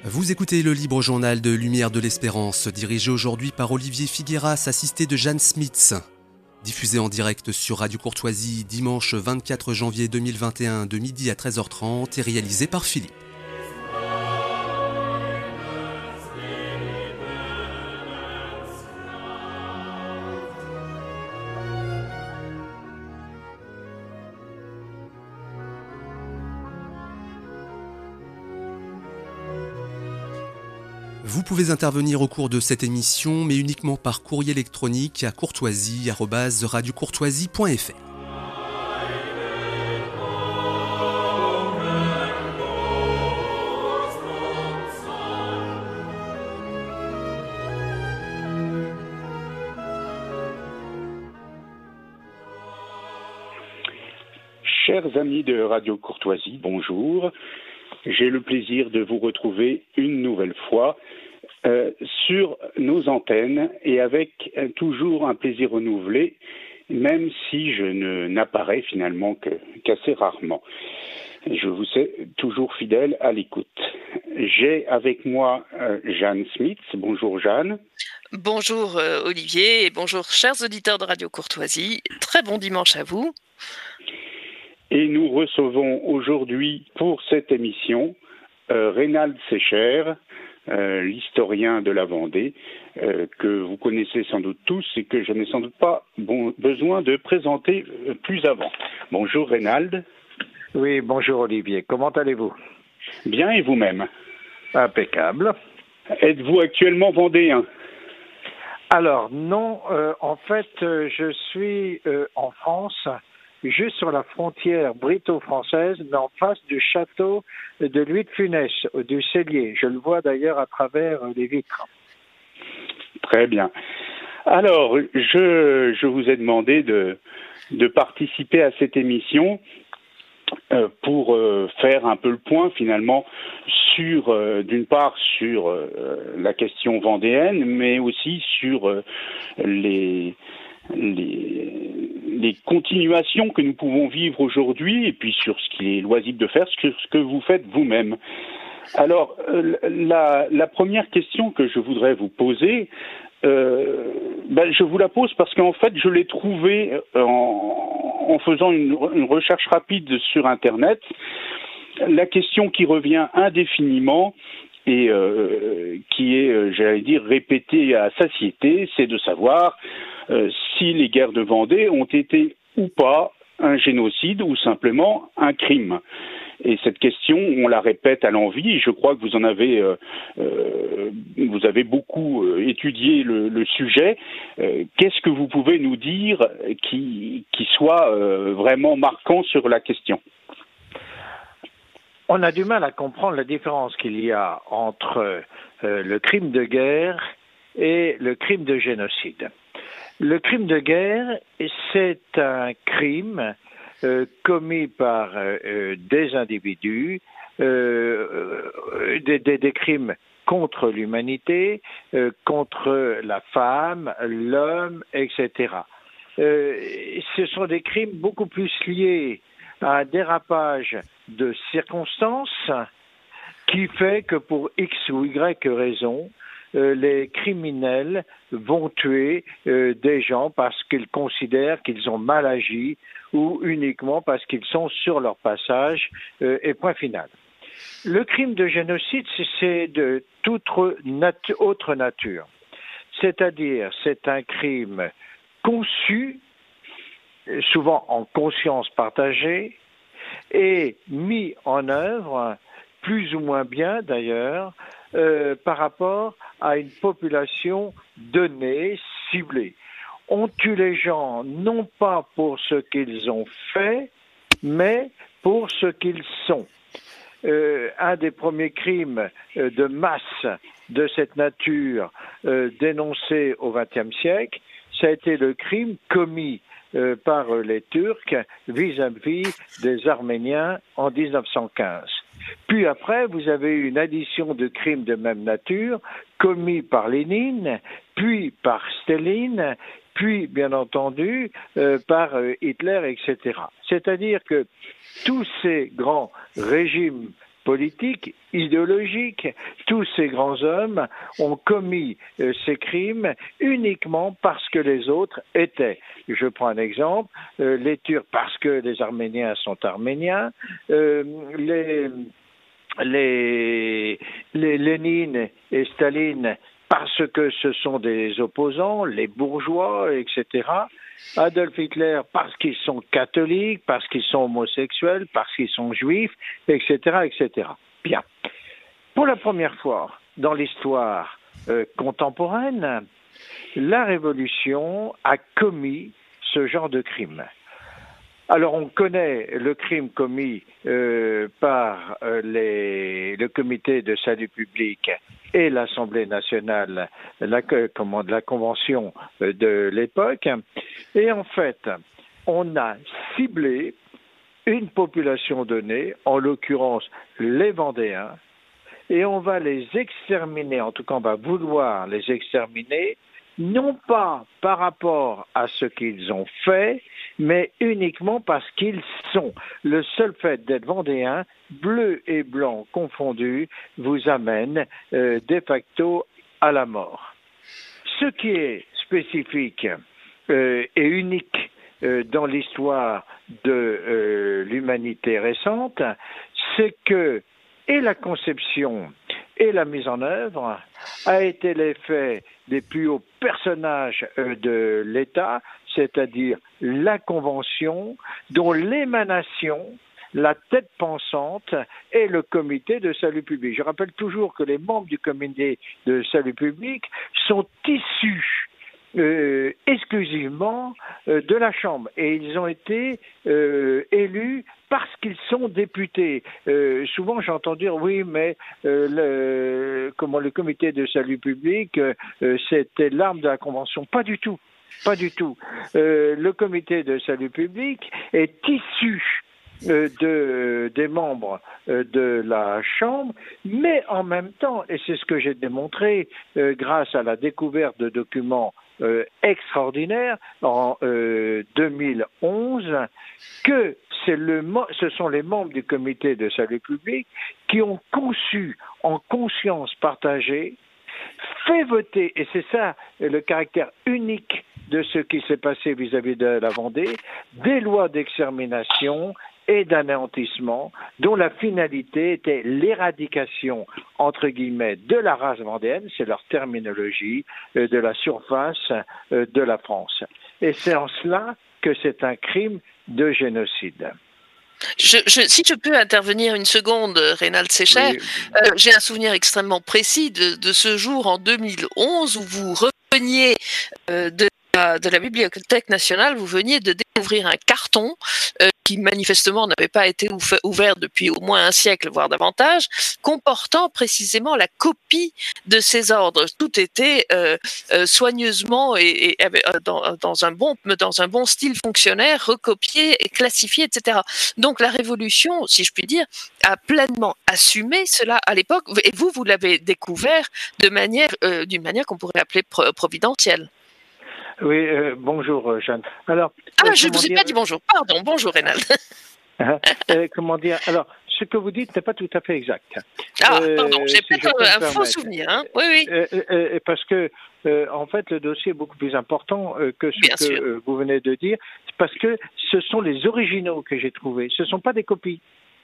Vous écoutez le libre journal de Lumière de l'Espérance, dirigé aujourd'hui par Olivier Figueras, assisté de Jeanne Smits. Diffusé en direct sur Radio Courtoisie dimanche 24 janvier 2021 de midi à 13h30 et réalisé par Philippe. Vous pouvez intervenir au cours de cette émission, mais uniquement par courrier électronique à courtoisie@radiocourtoisie.fr. Chers amis de Radio Courtoisie, bonjour. J'ai le plaisir de vous retrouver une nouvelle fois sur nos antennes et avec toujours un plaisir renouvelé, même si je n'apparais finalement qu'assez rarement. Je vous sais toujours fidèle à l'écoute. J'ai avec moi Jeanne Smits. Bonjour Jeanne. Bonjour Olivier et bonjour chers auditeurs de Radio Courtoisie. Très bon dimanche à vous. Et nous recevons aujourd'hui pour cette émission Reynald Secher, l'historien de la Vendée, que vous connaissez sans doute tous et que je n'ai sans doute pas besoin de présenter plus avant. Bonjour Reynald. Oui, bonjour Olivier. Comment allez-vous? Bien, et vous-même? Impeccable. Êtes-vous actuellement vendéen? Alors non, en fait, je suis en France, juste sur la frontière brito-française, mais en face du château de Louis de Funès, du Cellier. Je le vois d'ailleurs à travers les vitres. Très bien. Alors, je vous ai demandé de participer à cette émission pour faire un peu le point finalement sur, d'une part sur la question vendéenne, mais aussi sur les continuations que nous pouvons vivre aujourd'hui et puis sur ce qu'il est loisible de faire, sur ce que vous faites vous-même. Alors, la première question que je voudrais vous poser, je vous la pose parce qu'en fait, je l'ai trouvée en faisant une recherche rapide sur Internet. La question qui revient indéfiniment et qui est, j'allais dire, répétée à satiété, c'est de savoir si les guerres de Vendée ont été ou pas un génocide ou simplement un crime. Et cette question, on la répète à l'envi, et je crois que vous avez beaucoup étudié le sujet. Qu'est-ce que vous pouvez nous dire qui soit vraiment marquant sur la question? On a du mal à comprendre la différence qu'il y a entre le crime de guerre et le crime de génocide. Le crime de guerre, c'est un crime commis par des individus, des crimes contre l'humanité, contre la femme, l'homme, etc. Ce sont des crimes beaucoup plus liés à un dérapage de circonstances qui fait que pour X ou Y raison, les criminels vont tuer des gens parce qu'ils considèrent qu'ils ont mal agi ou uniquement parce qu'ils sont sur leur passage et point final. Le crime de génocide, c'est de toute autre nature. C'est-à-dire, c'est un crime conçu, souvent en conscience partagée, et mis en œuvre, plus ou moins bien d'ailleurs, par rapport à une population donnée, ciblée. On tue les gens non pas pour ce qu'ils ont fait, mais pour ce qu'ils sont. Un des premiers crimes de masse de cette nature dénoncés au XXe siècle, ça a été le crime commis par les Turcs vis-à-vis des Arméniens en 1915. Puis après, vous avez eu une addition de crimes de même nature commis par Lénine, puis par Staline, puis bien entendu par Hitler, etc. C'est-à-dire que tous ces grands régimes politique, idéologique. Tous ces grands hommes ont commis ces crimes uniquement parce que les autres étaient. Je prends un exemple, les Turcs parce que les Arméniens sont arméniens, les Lénine et Staline parce que ce sont des opposants, les bourgeois, etc. Adolf Hitler parce qu'ils sont catholiques, parce qu'ils sont homosexuels, parce qu'ils sont juifs, etc., etc. Bien. Pour la première fois dans l'histoire contemporaine, la Révolution a commis ce genre de crime. Alors on connaît le crime commis par le comité de salut public et l'Assemblée nationale, la convention de l'époque, et en fait on a ciblé une population donnée, en l'occurrence les Vendéens, et on va les exterminer, en tout cas on va vouloir les exterminer, non pas par rapport à ce qu'ils ont fait, mais uniquement parce qu'ils sont. Le seul fait d'être vendéen, bleu et blanc confondus, vous amène de facto à la mort. Ce qui est spécifique et unique dans l'histoire de l'humanité récente, c'est que et la conception et la mise en œuvre a été l'effet des plus hauts personnages de l'État, c'est-à-dire la Convention, dont l'émanation, la tête pensante, est le comité de salut public. Je rappelle toujours que les membres du comité de salut public sont issus exclusivement de la Chambre et ils ont été élus parce qu'ils sont députés. Souvent j'entends dire oui mais le comité de salut public c'était l'arme de la Convention. Pas du tout. Pas du tout. Le comité de salut public est issu des membres de la Chambre, mais en même temps, et c'est ce que j'ai démontré grâce à la découverte de documents extraordinaires en 2011, que ce sont les membres du comité de salut public qui ont conçu en conscience partagée, fait voter, et c'est ça le caractère unique de ce qui s'est passé vis-à-vis de la Vendée, des lois d'extermination et d'anéantissement dont la finalité était l'éradication, entre guillemets, de la race vendéenne, c'est leur terminologie, de la surface de la France. Et c'est en cela que c'est un crime de génocide. Si je peux intervenir une seconde, Reynald Secher, oui. J'ai un souvenir extrêmement précis de ce jour en 2011 où vous reveniez de la Bibliothèque nationale, vous veniez de découvrir un carton qui manifestement n'avait pas été ouvert depuis au moins un siècle, voire davantage, comportant précisément la copie de ces ordres. Tout était soigneusement et dans un bon style fonctionnaire, recopié et classifié, etc. Donc la Révolution, si je puis dire, a pleinement assumé cela à l'époque, et vous l'avez découvert d'une manière qu'on pourrait appeler providentielle. Oui, bonjour Jeanne. Alors, je ne vous ai pas dit bonjour. Pardon, bonjour Reynald. Comment dire? Alors, ce que vous dites n'est pas tout à fait exact. Pardon, j'ai peut-être un faux souvenir. Hein. Oui. Parce que, en fait, le dossier est beaucoup plus important que ce que vous venez de dire. Parce que ce sont les originaux que j'ai trouvés. Ce ne sont pas des copies.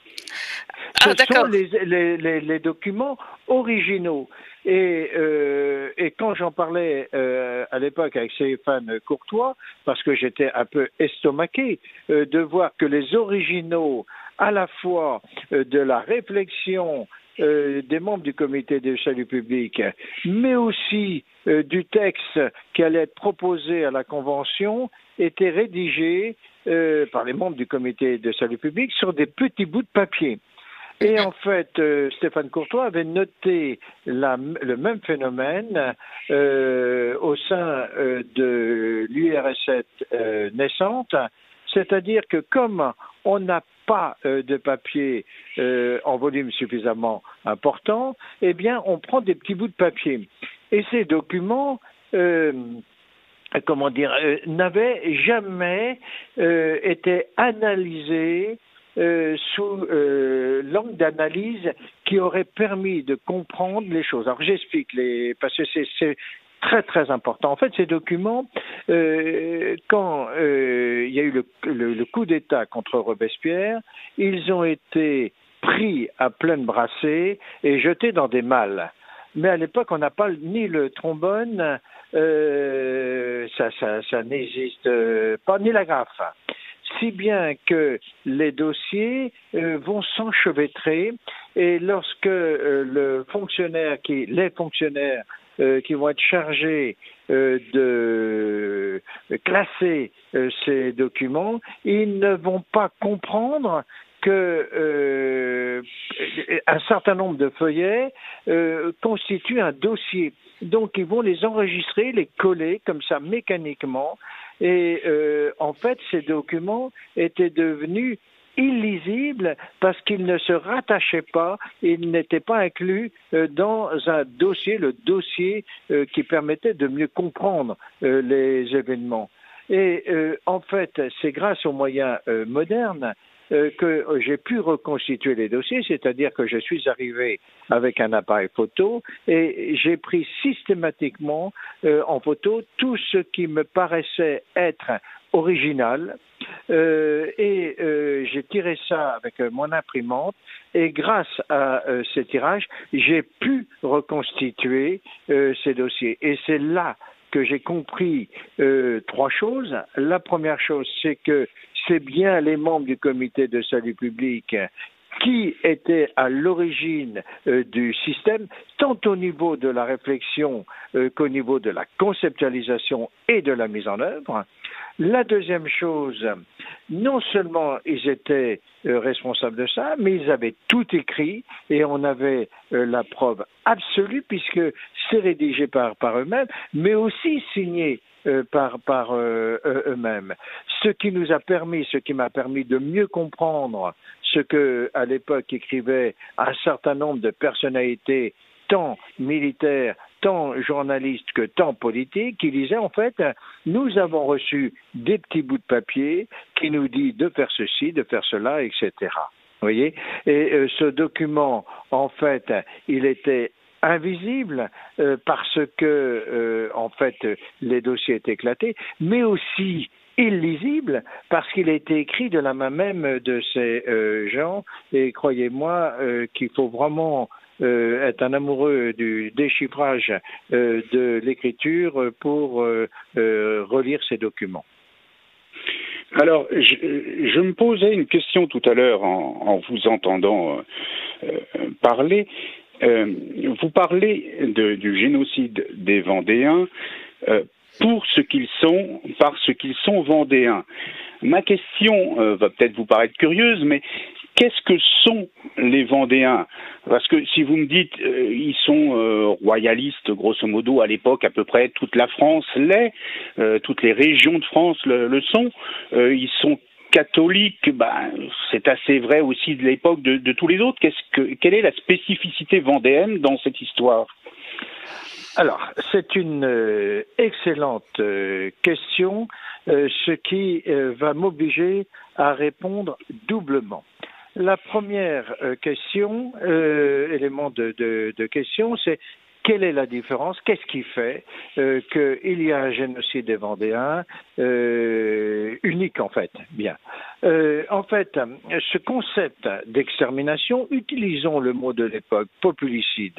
Ce sont les documents originaux. Et quand j'en parlais à l'époque avec Stéphane Courtois, parce que j'étais un peu estomaqué de voir que les originaux, à la fois de la réflexion des membres du comité de salut public, mais aussi du texte qui allait être proposé à la Convention, étaient rédigés par les membres du comité de salut public sur des petits bouts de papier. Et en fait, Stéphane Courtois avait noté le même phénomène au sein de l'URSS naissante, c'est-à-dire que comme on n'a pas de papier en volume suffisamment important, eh bien, on prend des petits bouts de papier. Et ces documents n'avaient jamais été analysés sous l'angle d'analyse qui aurait permis de comprendre les choses. Alors j'explique, parce que c'est très très important. En fait, ces documents, quand il y a eu le coup d'État contre Robespierre, ils ont été pris à pleine brassée et jetés dans des malles. Mais à l'époque, on n'a pas ni le trombone, ça n'existe pas, ni la graffe. Si bien que les dossiers vont s'enchevêtrer et lorsque les fonctionnaires qui vont être chargés de classer ces documents, ils ne vont pas comprendre que un certain nombre de feuillets constituent un dossier. Donc, ils vont les enregistrer, les coller comme ça mécaniquement. Et en fait, ces documents étaient devenus illisibles parce qu'ils ne se rattachaient pas, ils n'étaient pas inclus dans un dossier, le dossier qui permettait de mieux comprendre les événements. Et en fait, c'est grâce aux moyens modernes que j'ai pu reconstituer les dossiers, c'est-à-dire que je suis arrivé avec un appareil photo et j'ai pris systématiquement en photo tout ce qui me paraissait être original et j'ai tiré ça avec mon imprimante et grâce à ces tirages, j'ai pu reconstituer ces dossiers. Et c'est là que j'ai compris trois choses. La première chose, c'est que c'est bien les membres du comité de salut public qui étaient à l'origine du système, tant au niveau de la réflexion qu'au niveau de la conceptualisation et de la mise en œuvre. La deuxième chose, non seulement ils étaient responsables de ça, mais ils avaient tout écrit et on avait la preuve absolue puisque c'est rédigé par eux-mêmes, mais aussi signé par eux-mêmes. Ce qui m'a permis de mieux comprendre ce que, à l'époque, écrivaient un certain nombre de personnalités, tant militaires, tant journalistes que tant politiques, qui disaient en fait, nous avons reçu des petits bouts de papier qui nous disent de faire ceci, de faire cela, etc. Vous voyez ? Et ce document, en fait, il était invisible parce que en fait les dossiers étaient éclatés, mais aussi illisible parce qu'il a été écrit de la main même de ces gens et croyez-moi qu'il faut vraiment être un amoureux du déchiffrage de l'écriture pour relire ces documents. Alors, je me posais une question tout à l'heure en vous entendant parler. Vous parlez du génocide des Vendéens pour ce qu'ils sont, parce qu'ils sont Vendéens. Ma question va peut-être vous paraître curieuse, mais qu'est-ce que sont les Vendéens ? Parce que si vous me dites ils sont royalistes, grosso modo, à l'époque, à peu près toute la France l'est, toutes les régions de France le sont, ils sont catholiques, c'est assez vrai aussi de l'époque de tous les autres. Quelle est la spécificité vendéenne dans cette histoire ? Alors, c'est une excellente question, ce qui va m'obliger à répondre doublement. La première question, élément de question, c'est quelle est la différence ? Qu'est-ce qui fait qu'il y a un génocide des Vendéens unique en fait ? Bien. En fait, ce concept d'extermination, utilisons le mot de l'époque, populicide,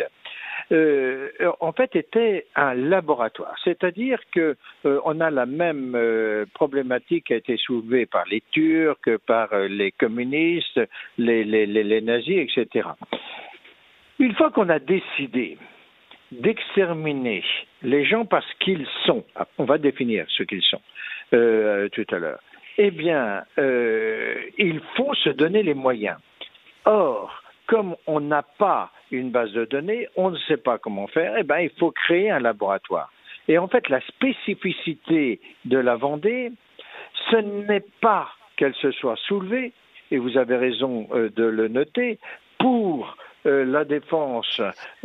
en fait était un laboratoire. C'est-à-dire que on a la même problématique qui a été soulevée par les Turcs, par les communistes, les nazis, etc. Une fois qu'on a décidé d'exterminer les gens parce qu'ils sont, on va définir ce qu'ils sont tout à l'heure, eh bien, il faut se donner les moyens. Or, comme on n'a pas une base de données, on ne sait pas comment faire, eh bien, il faut créer un laboratoire. Et en fait, la spécificité de la Vendée, ce n'est pas qu'elle se soit soulevée, et vous avez raison de le noter, pour la défense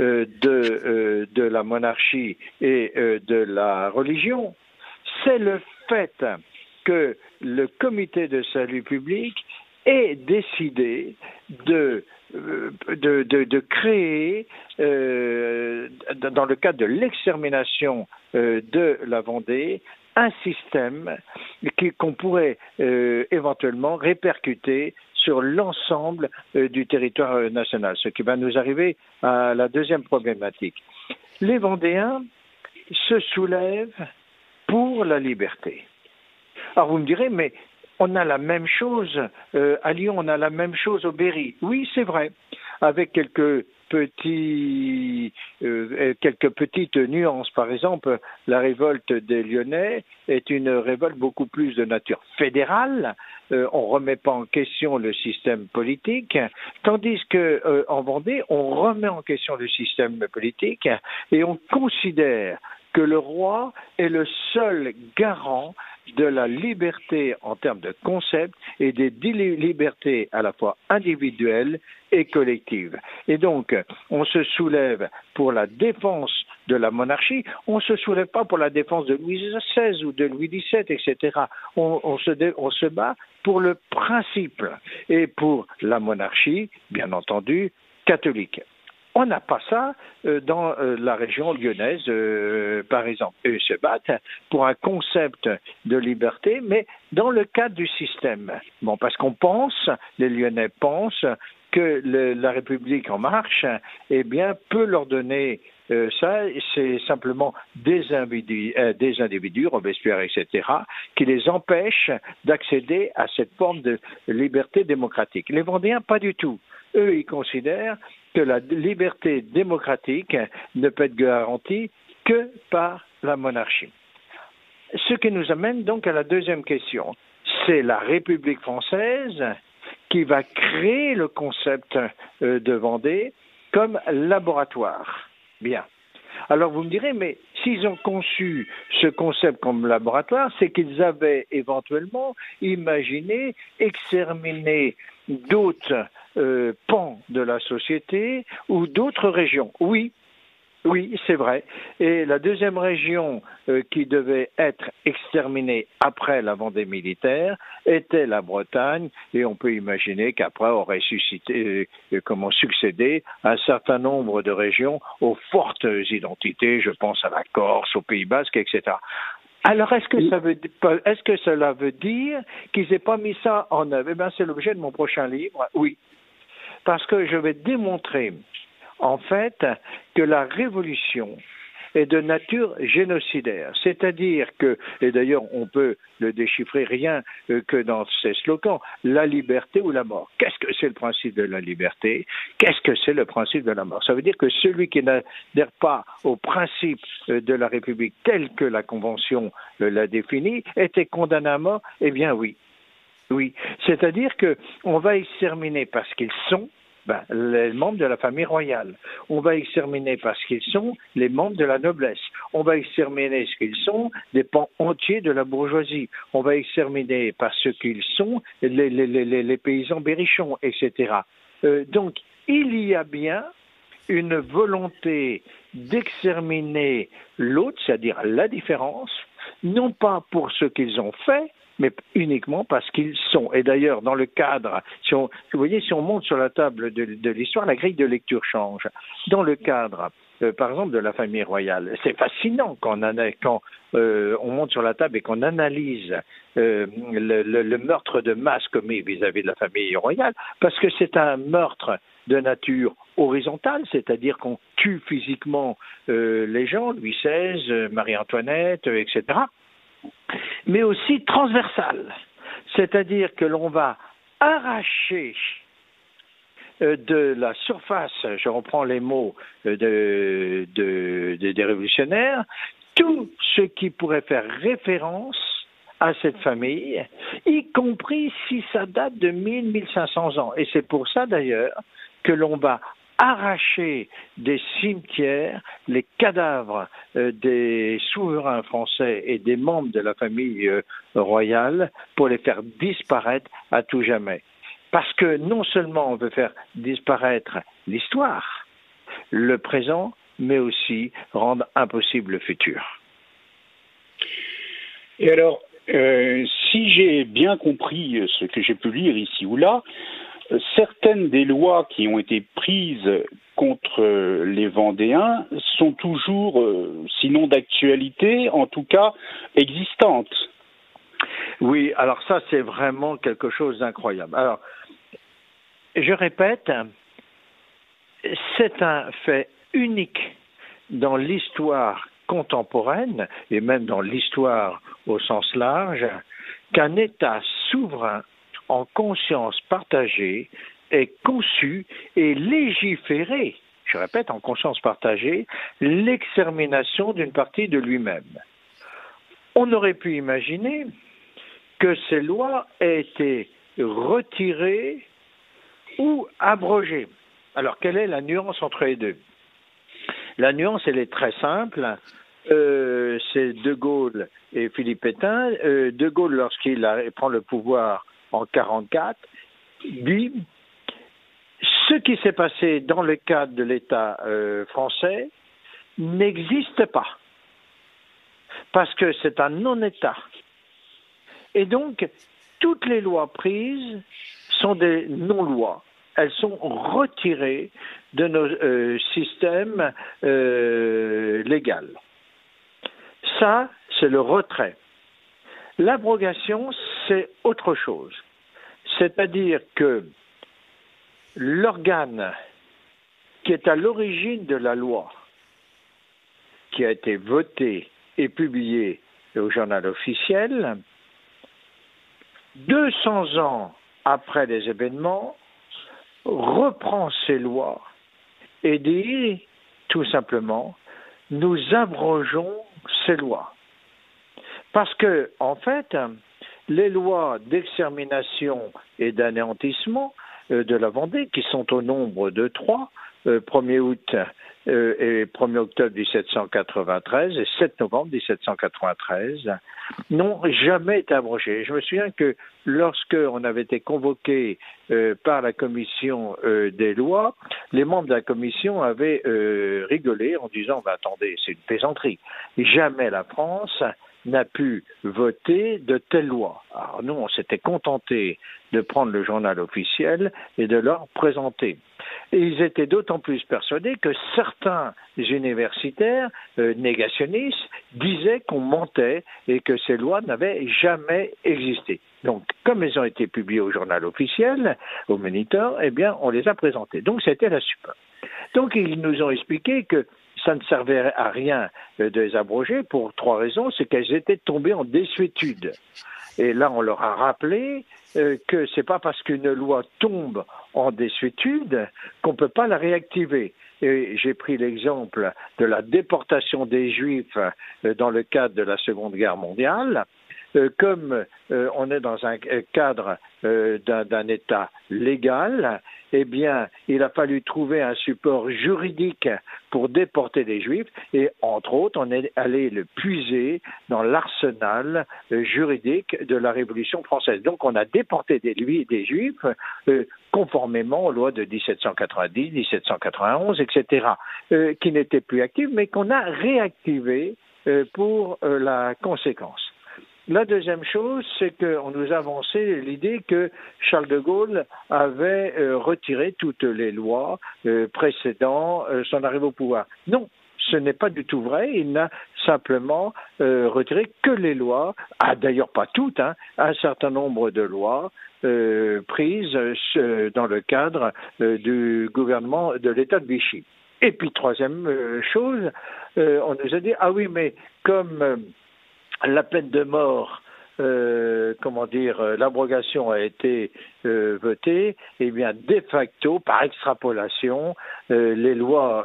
de la monarchie et de la religion, c'est le fait que le comité de salut public ait décidé de créer, dans le cadre de l'extermination de la Vendée, un système qu'on pourrait éventuellement répercuter sur l'ensemble du territoire national, ce qui va nous arriver à la deuxième problématique. Les Vendéens se soulèvent pour la liberté. Alors vous me direz, mais on a la même chose à Lyon, on a la même chose au Berry. Oui, c'est vrai, avec quelques petites nuances. Par exemple, la révolte des Lyonnais est une révolte beaucoup plus de nature fédérale. On ne remet pas en question le système politique, tandis qu'en Vendée, on remet en question le système politique et on considère que le roi est le seul garant de la liberté en termes de concept et des libertés à la fois individuelles et collectives. Et donc, on se soulève pour la défense de la monarchie, on ne se soulève pas pour la défense de Louis XVI ou de Louis XVII, etc. On se bat pour le principe et pour la monarchie, bien entendu, catholique. On n'a pas ça dans la région lyonnaise, par exemple. Eux se battent pour un concept de liberté, mais dans le cadre du système. Bon, parce qu'on pense, les Lyonnais pensent que la République en marche, eh bien, peut leur donner ça. C'est simplement des individus, Robespierre, etc., qui les empêchent d'accéder à cette forme de liberté démocratique. Les Vendéens, pas du tout. Eux, ils considèrent que la liberté démocratique ne peut être garantie que par la monarchie. Ce qui nous amène donc à la deuxième question. C'est la République française qui va créer le concept de Vendée comme laboratoire. Bien. Alors vous me direz, mais s'ils ont conçu ce concept comme laboratoire, c'est qu'ils avaient éventuellement imaginé exterminer d'autres pans de la société ou d'autres régions. Oui, c'est vrai. Et la deuxième région qui devait être exterminée après la Vendée militaire était la Bretagne, et on peut imaginer qu'après aurait succédé un certain nombre de régions aux fortes identités, je pense à la Corse, au Pays Basque, etc. Alors, est-ce que cela veut dire qu'ils n'aient pas mis ça en œuvre? Eh bien, c'est l'objet de mon prochain livre, oui. Parce que je vais démontrer, en fait, que la révolution est de nature génocidaire. C'est-à-dire que, et d'ailleurs on peut le déchiffrer rien que dans ces slogans, la liberté ou la mort. Qu'est-ce que c'est le principe de la liberté? Qu'est-ce que c'est le principe de la mort? Ça veut dire que celui qui n'adhère pas au principe de la République tel que la Convention l'a défini était condamné à mort? Eh bien oui. Oui. C'est-à-dire qu'on va exterminer parce qu'ils sont les membres de la famille royale. On va exterminer parce qu'ils sont les membres de la noblesse. On va exterminer parce qu'ils sont des pans entiers de la bourgeoisie. On va exterminer parce qu'ils sont les paysans berrichons, etc. Donc, il y a bien une volonté d'exterminer l'autre, c'est-à-dire la différence, non pas pour ce qu'ils ont fait, mais uniquement parce qu'ils sont. Et d'ailleurs, dans le cadre, vous voyez, si on monte sur la table de l'histoire, la grille de lecture change. Dans le cadre, par exemple, de la famille royale, c'est fascinant quand on monte sur la table et qu'on analyse le meurtre de masse commis vis-à-vis de la famille royale, parce que c'est un meurtre de nature horizontale, c'est-à-dire qu'on tue physiquement les gens, Louis XVI, Marie-Antoinette, etc., mais aussi transversale, c'est-à-dire que l'on va arracher de la surface, je reprends les mots des révolutionnaires, tout ce qui pourrait faire référence à cette famille, y compris si ça date de 1000-1500 ans. Et c'est pour ça d'ailleurs que l'on va arracher des cimetières les cadavres des souverains français et des membres de la famille royale pour les faire disparaître à tout jamais. Parce que non seulement on veut faire disparaître l'histoire, le présent, mais aussi rendre impossible le futur. Et alors, si j'ai bien compris ce que j'ai pu lire ici ou là, certaines des lois qui ont été prises contre les Vendéens sont toujours, sinon d'actualité, en tout cas existantes. Oui, alors ça, c'est vraiment quelque chose d'incroyable. Alors, je répète, c'est un fait unique dans l'histoire contemporaine, et même dans l'histoire au sens large, qu'un État souverain en conscience partagée ait conçu et légiféré, je répète, en conscience partagée, l'extermination d'une partie de lui-même. On aurait pu imaginer que ces lois aient été retirées ou abrogées. Alors, quelle est la nuance entre les deux? La nuance, elle est très simple. C'est De Gaulle et Philippe Pétain. De Gaulle, lorsqu'il prend le pouvoir en 1944, dit « Ce qui s'est passé dans le cadre de l'État français n'existe pas, parce que c'est un non-État. Et donc, toutes les lois prises sont des non-lois. Elles sont retirées de nos systèmes légaux. Ça, c'est le retrait. L'abrogation, c'est autre chose. C'est-à-dire que l'organe qui est à l'origine de la loi, qui a été votée et publiée au journal officiel, 200 ans après les événements, reprend ces lois et dit tout simplement, nous abrogeons ces lois. Parce que, en fait, les lois d'extermination et d'anéantissement de la Vendée, qui sont au nombre de 3, 1er août et 1er octobre 1793 et 7 novembre 1793, n'ont jamais été abrogées. Je me souviens que lorsqu'on avait été convoqué par la commission des lois, les membres de la commission avaient rigolé en disant « attendez, c'est une plaisanterie. Jamais la France n'a pu voter de telles lois. » Alors nous, on s'était contenté de prendre le journal officiel et de leur présenter. Et ils étaient d'autant plus persuadés que certains universitaires négationnistes disaient qu'on mentait et que ces lois n'avaient jamais existé. Donc, comme elles ont été publiées au journal officiel, au Moniteur, eh bien, on les a présentées. Donc, c'était la super. Donc, ils nous ont expliqué que ça ne servait à rien de les abroger pour 3 raisons. C'est qu'elles étaient tombées en désuétude. Et là, on leur a rappelé que c'est pas parce qu'une loi tombe en désuétude qu'on peut pas la réactiver. Et j'ai pris l'exemple de la déportation des Juifs dans le cadre de la Seconde Guerre mondiale. Comme on est dans un cadre d'un État légal, eh bien, il a fallu trouver un support juridique pour déporter les Juifs et, entre autres, on est allé le puiser dans l'arsenal juridique de la Révolution française. Donc, on a déporté des Juifs conformément aux lois de 1790, 1791, etc., qui n'étaient plus actives, mais qu'on a réactivées pour la conséquence. La deuxième chose, c'est qu'on nous a avancé l'idée que Charles de Gaulle avait retiré toutes les lois précédant son arrivée au pouvoir. Non, ce n'est pas du tout vrai. Il n'a simplement retiré que les lois, d'ailleurs pas toutes, un certain nombre de lois prises dans le cadre du gouvernement de l'État de Vichy. Et puis, troisième chose, on nous a dit, ah oui, mais comme la peine de mort, l'abrogation a été votée, eh bien, de facto, par extrapolation, les lois,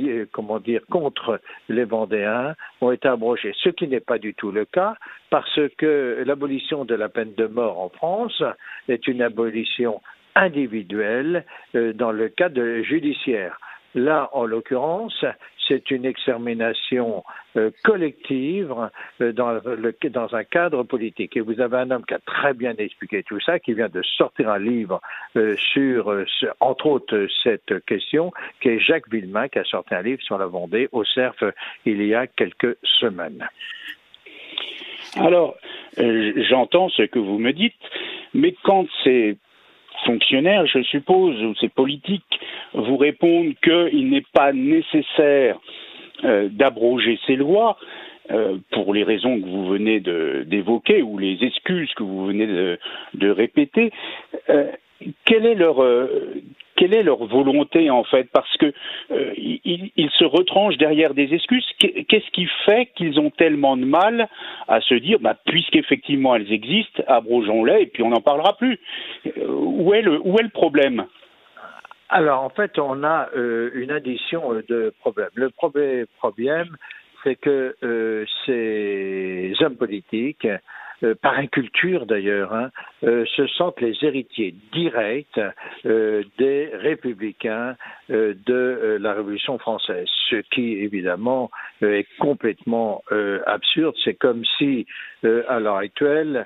contre les Vendéens ont été abrogées. Ce qui n'est pas du tout le cas, parce que l'abolition de la peine de mort en France est une abolition individuelle dans le cadre judiciaire. Là, en l'occurrence, c'est une extermination collective dans un cadre politique. Et vous avez un homme qui a très bien expliqué tout ça, qui vient de sortir un livre sur, entre autres, cette question, qui est Jacques Villemain, qui a sorti un livre sur la Vendée au CERF il y a quelques semaines. Alors, j'entends ce que vous me dites, mais quand ces fonctionnaires, je suppose, ou ces politiques vous répondent qu'il n'est pas nécessaire d'abroger ces lois, pour les raisons que vous venez d'évoquer ou les excuses que vous venez de répéter, quelle est leur volonté en fait? Parce que ils se retranchent derrière des excuses. Qu'est-ce qui fait qu'ils ont tellement de mal à se dire, puisqu'effectivement elles existent, abrogeons-les et puis on n'en parlera plus? Où est le problème? Alors en fait, on a une addition de problèmes. Le premier problème, c'est que ces hommes politiques, par inculture d'ailleurs, se sentent les héritiers directs des républicains de la Révolution française, ce qui évidemment est complètement absurde. C'est comme si, à l'heure actuelle,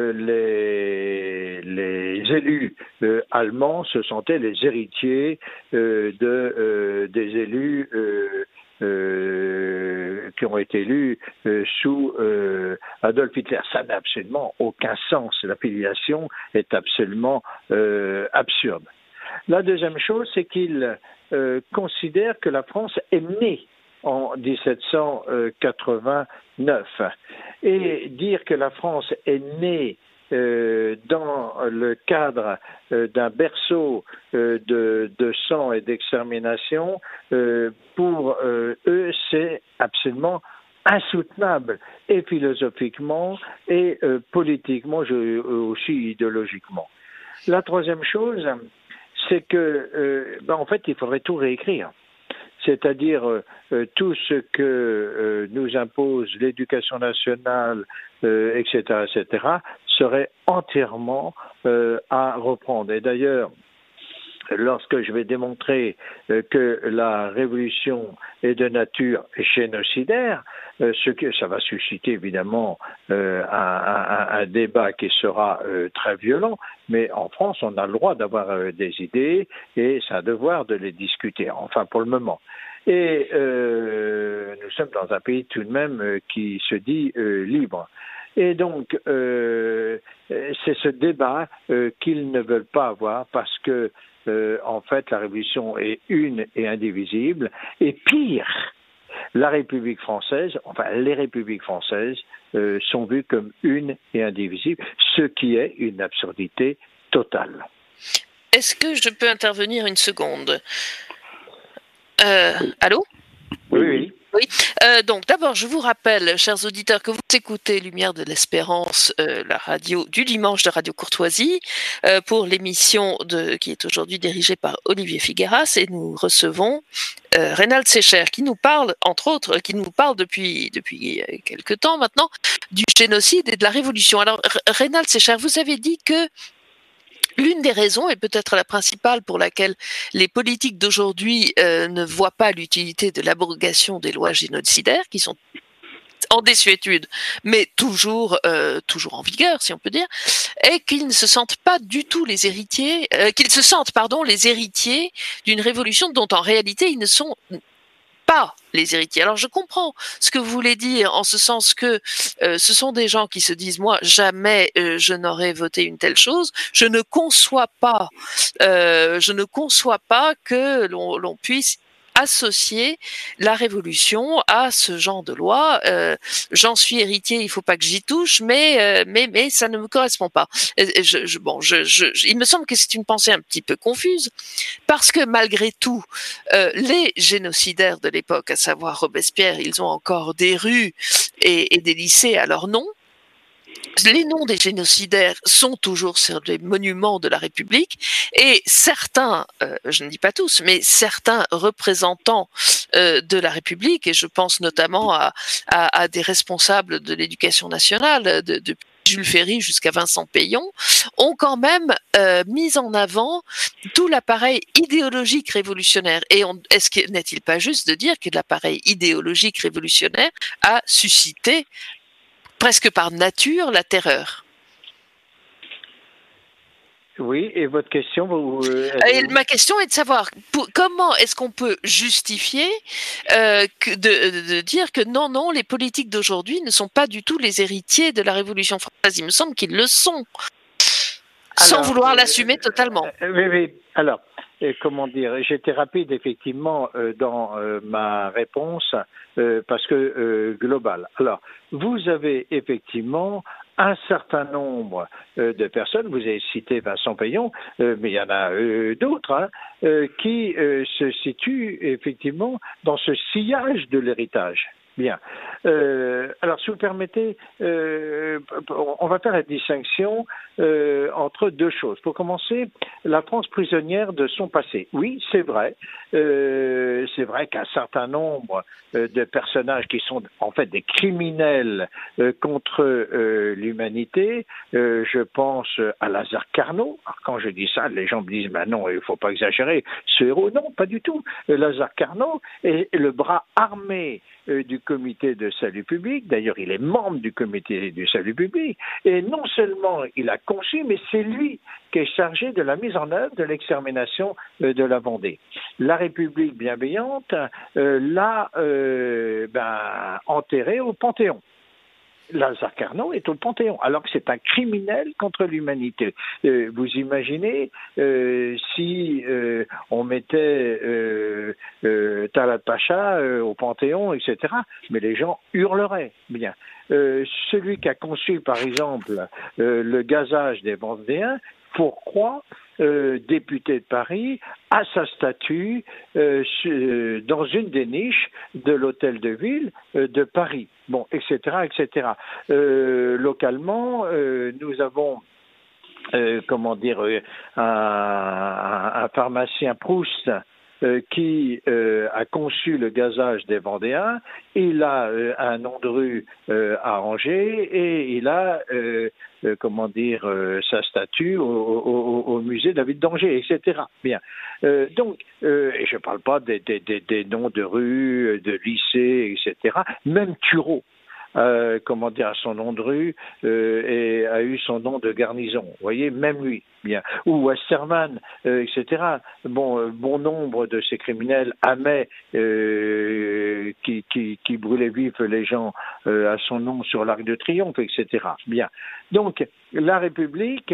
les élus allemands se sentaient les héritiers des élus qui ont été élus sous Adolf Hitler. Ça n'a absolument aucun sens. La filiation est absolument absurde. La deuxième chose, c'est qu'ils considèrent que la France est née en 1789. Et dire que la France est née dans le cadre d'un berceau de sang et d'extermination, pour eux, c'est absolument insoutenable, et philosophiquement, et politiquement, aussi idéologiquement. La troisième chose, c'est que, en fait, il faudrait tout réécrire. C'est-à-dire tout ce que nous impose l'éducation nationale, etc., serait entièrement à reprendre. Et d'ailleurs, lorsque je vais démontrer que la révolution est de nature génocidaire, ce que ça va susciter évidemment un débat qui sera très violent, mais en France, on a le droit d'avoir des idées et c'est un devoir de les discuter, enfin pour le moment. Et nous sommes dans un pays tout de même qui se dit libre. Et donc, c'est ce débat qu'ils ne veulent pas avoir parce que, en fait, la Révolution est une et indivisible. Et pire, la République française, enfin, les républiques françaises sont vues comme une et indivisible, ce qui est une absurdité totale. Est-ce que je peux intervenir une seconde? Allô? Oui. Oui. Donc d'abord, je vous rappelle, chers auditeurs, que vous écoutez Lumière de l'Espérance, la radio du dimanche de Radio Courtoisie, pour l'émission qui est aujourd'hui dirigée par Olivier Figueras, et nous recevons Reynald Secher, qui nous parle, entre autres, depuis quelque temps maintenant, du génocide et de la révolution. Alors, Reynald Secher, vous avez dit que l'une des raisons, et peut-être la principale pour laquelle les politiques d'aujourd'hui ne voient pas l'utilité de l'abrogation des lois génocidaires, qui sont en désuétude, mais toujours en vigueur, si on peut dire, est qu'ils ne se sentent pas du tout les héritiers, les héritiers d'une révolution dont en réalité ils ne sont pas les héritiers. Alors je comprends ce que vous voulez dire en ce sens que ce sont des gens qui se disent moi jamais je n'aurais voté une telle chose. Je ne conçois pas que l'on puisse associer la révolution à ce genre de loi. J'en suis héritier, il faut pas que j'y touche, mais ça ne me correspond pas. Il me semble que c'est une pensée un petit peu confuse, parce que malgré tout, les génocidaires de l'époque, à savoir Robespierre, ils ont encore des rues et des lycées à leur nom. Les noms des génocidaires sont toujours sur les monuments de la République, et certains, je ne dis pas tous, mais certains représentants de la République, et je pense notamment à des responsables de l'éducation nationale, de Jules Ferry jusqu'à Vincent Peillon, ont quand même mis en avant tout l'appareil idéologique révolutionnaire. Et n'est-il pas juste de dire que l'appareil idéologique révolutionnaire a suscité presque par nature la terreur? Oui, et votre question Ma question est de savoir comment est-ce qu'on peut justifier de dire que non, les politiques d'aujourd'hui ne sont pas du tout les héritiers de la Révolution française. Il me semble qu'ils le sont, sans vouloir l'assumer totalement. Oui. Alors, comment dire, j'étais rapide effectivement dans ma réponse parce que globale. Alors, vous avez effectivement un certain nombre de personnes, vous avez cité Vincent Payon, mais il y en a d'autres, qui se situent effectivement dans ce sillage de l'héritage. Bien. Alors, si vous permettez, on va faire la distinction entre deux choses. Pour commencer, la France prisonnière de son passé. Oui, c'est vrai. C'est vrai qu'un certain nombre de personnages qui sont en fait des criminels contre l'humanité, je pense à Lazare Carnot. Alors, quand je dis ça, les gens me disent, ben non, il ne faut pas exagérer. Ce héros, non, pas du tout. Lazare Carnot est le bras armé du comité de salut public. D'ailleurs, il est membre du comité du salut public. Et non seulement il a conçu, mais c'est lui qui est chargé de la mise en œuvre de l'extermination de la Vendée. La République bienveillante l'a enterré au Panthéon. Lazare Carnot est au Panthéon, alors que c'est un criminel contre l'humanité. Vous imaginez si on mettait Talat Pacha au Panthéon, etc., mais les gens hurleraient. Bien. Celui qui a conçu, par exemple, le gazage des Vendéens, pourquoi député de Paris a sa statue dans une des niches de l'hôtel de ville de Paris, bon, etc., etc. Localement, nous avons un pharmacien Proust qui a conçu le gazage des Vendéens. Il a un nom de rue à Angers et il a sa statue au musée David d'Angers, etc. Bien. Donc, et je ne parle pas des noms de rue, de lycée, etc. Même Turreau. A son nom de rue et a eu son nom de garnison. Vous voyez, même lui, bien. Ou Westermann, etc. Bon nombre de ces criminels amaient qui brûlaient vifs les gens à son nom sur l'Arc de Triomphe, etc. Bien. Donc, la République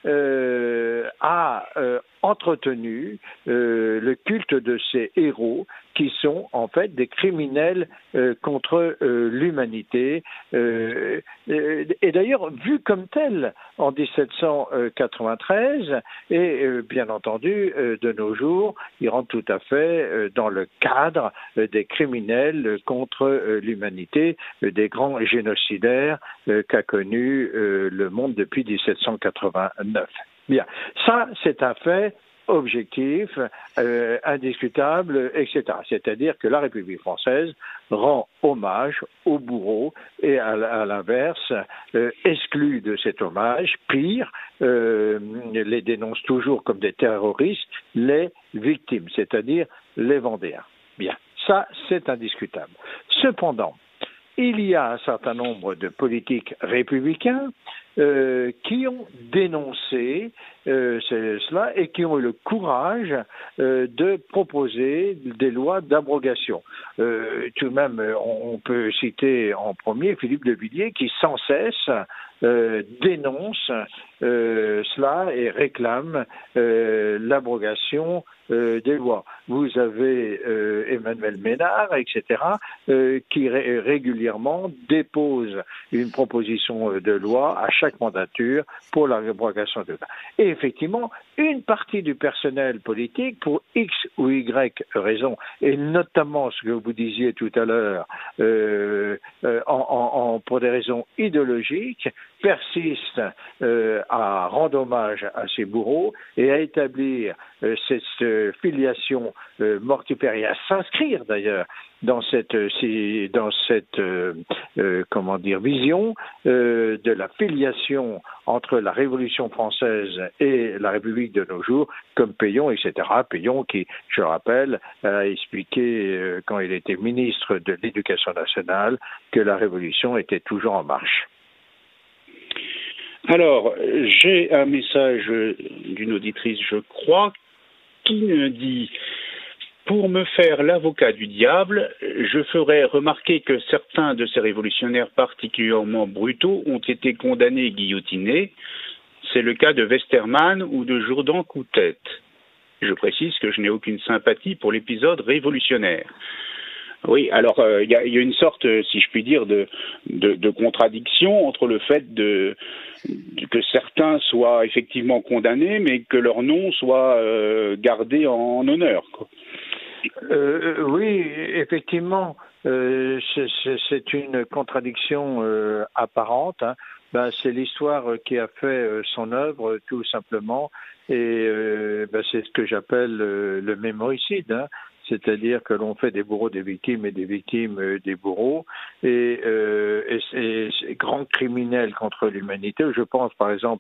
a entretenu le culte de ces héros qui sont en fait des criminels contre l'humanité et d'ailleurs vus comme tels en 1793 et bien entendu de nos jours ils rentrent tout à fait dans le cadre des criminels contre l'humanité, des grands génocidaires qu'a connu le monde depuis 1789. Bien, ça c'est un fait objectif, indiscutable, etc. C'est-à-dire que la République française rend hommage aux bourreaux et à l'inverse exclut de cet hommage, pire, les dénonce toujours comme des terroristes, les victimes, c'est-à-dire les Vendéens. Bien, ça c'est indiscutable. Cependant, il y a un certain nombre de politiques républicains qui ont dénoncé cela et qui ont eu le courage de proposer des lois d'abrogation. Tout de même, on peut citer en premier Philippe de Villiers qui sans cesse dénonce cela et réclame l'abrogation des lois. Vous avez Emmanuel Ménard, etc., qui régulièrement dépose une proposition de loi à chaque mandature pour l'abrogation de lois. Et effectivement, une partie du personnel politique, pour X ou Y raison, et notamment ce que vous disiez tout à l'heure, pour des raisons idéologiques, persiste à rendre hommage à ces bourreaux et à établir cette filiation mortifère et à s'inscrire d'ailleurs dans cette vision de la filiation entre la Révolution française et la République de nos jours, comme Payon, etc. Payon qui, je le rappelle, a expliqué quand il était ministre de l'Éducation nationale que la Révolution était toujours en marche. Alors, j'ai un message d'une auditrice, je crois, qui me dit: pour me faire l'avocat du diable, je ferai remarquer que certains de ces révolutionnaires particulièrement brutaux ont été condamnés et guillotinés. C'est le cas de Westermann ou de Jourdan Coutet. Je précise que je n'ai aucune sympathie pour l'épisode révolutionnaire. Oui, alors il y a une sorte, si je puis dire, de contradiction entre le fait que certains soient effectivement condamnés, mais que leur nom soit gardé en honneur, quoi. Oui, effectivement, c'est une contradiction apparente. Hein. C'est l'histoire qui a fait son œuvre, tout simplement, et c'est ce que j'appelle le mémoricide. Hein. C'est-à-dire que l'on fait des bourreaux des victimes et des victimes des bourreaux, et ces grands criminels contre l'humanité, je pense par exemple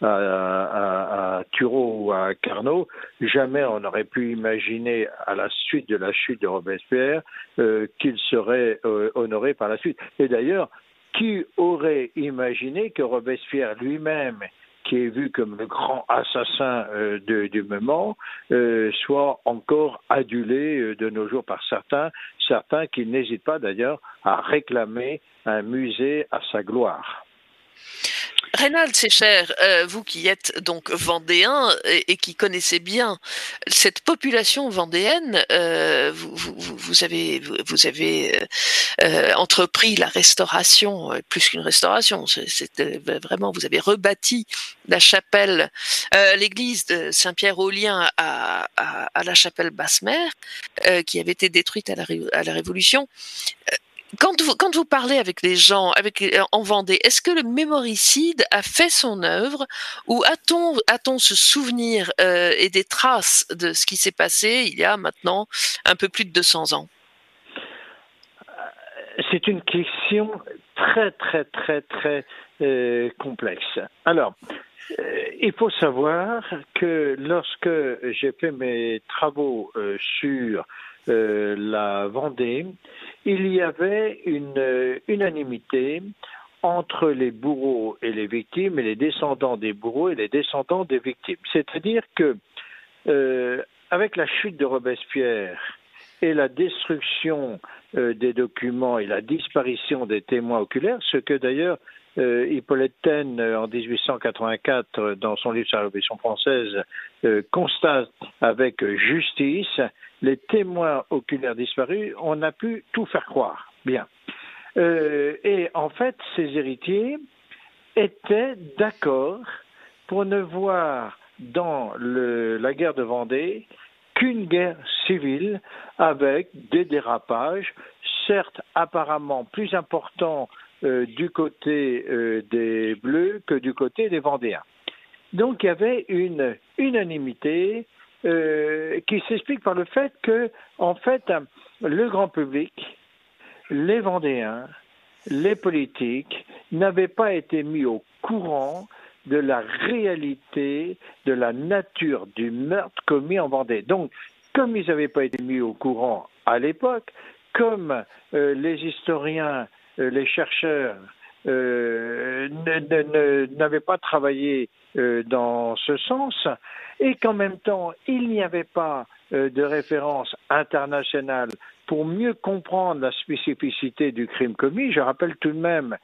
à Turreau ou à Carnot, jamais on n'aurait pu imaginer à la suite de la chute de Robespierre qu'ils seraient honorés par la suite. Et d'ailleurs, qui aurait imaginé que Robespierre lui-même, qui est vu comme le grand assassin du moment, soit encore adulé de nos jours par certains qui n'hésitent pas d'ailleurs à réclamer un musée à sa gloire. Reynald Sécher, vous qui êtes donc vendéen et qui connaissez bien cette population vendéenne, vous avez entrepris la restauration, plus qu'une restauration, c'est vraiment, vous avez rebâti la chapelle, l'église de Saint-Pierre-aux-Liens à la chapelle Basse-Mère, qui avait été détruite à la Révolution. Quand vous parlez avec les gens, en Vendée, est-ce que le mémoricide a fait son œuvre, ou a-t-on ce souvenir et des traces de ce qui s'est passé il y a maintenant un peu plus de 200 ans? C'est une question très, très, très, très complexe. Alors, il faut savoir que lorsque j'ai fait mes travaux sur la Vendée, il y avait une unanimité entre les bourreaux et les victimes, et les descendants des bourreaux et les descendants des victimes. C'est-à-dire que avec la chute de Robespierre et la destruction des documents et la disparition des témoins oculaires, ce que d'ailleurs Hippolyte Taine, en 1884, dans son livre sur la Révolution française, constate avec justice, les témoins oculaires disparus, on a pu tout faire croire. Bien. Et en fait, ces héritiers étaient d'accord pour ne voir dans la guerre de Vendée qu'une guerre civile avec des dérapages, certes apparemment plus importants du côté des Bleus que du côté des Vendéens. Donc il y avait une unanimité qui s'explique par le fait que, en fait, le grand public, les Vendéens, les politiques n'avaient pas été mis au courant de la réalité, de la nature du meurtre commis en Vendée. Donc, comme ils n'avaient pas été mis au courant à l'époque, comme les historiens, les chercheurs n'avaient pas travaillé dans ce sens, et qu'en même temps, il n'y avait pas de référence internationale pour mieux comprendre la spécificité du crime commis. Je rappelle tout de même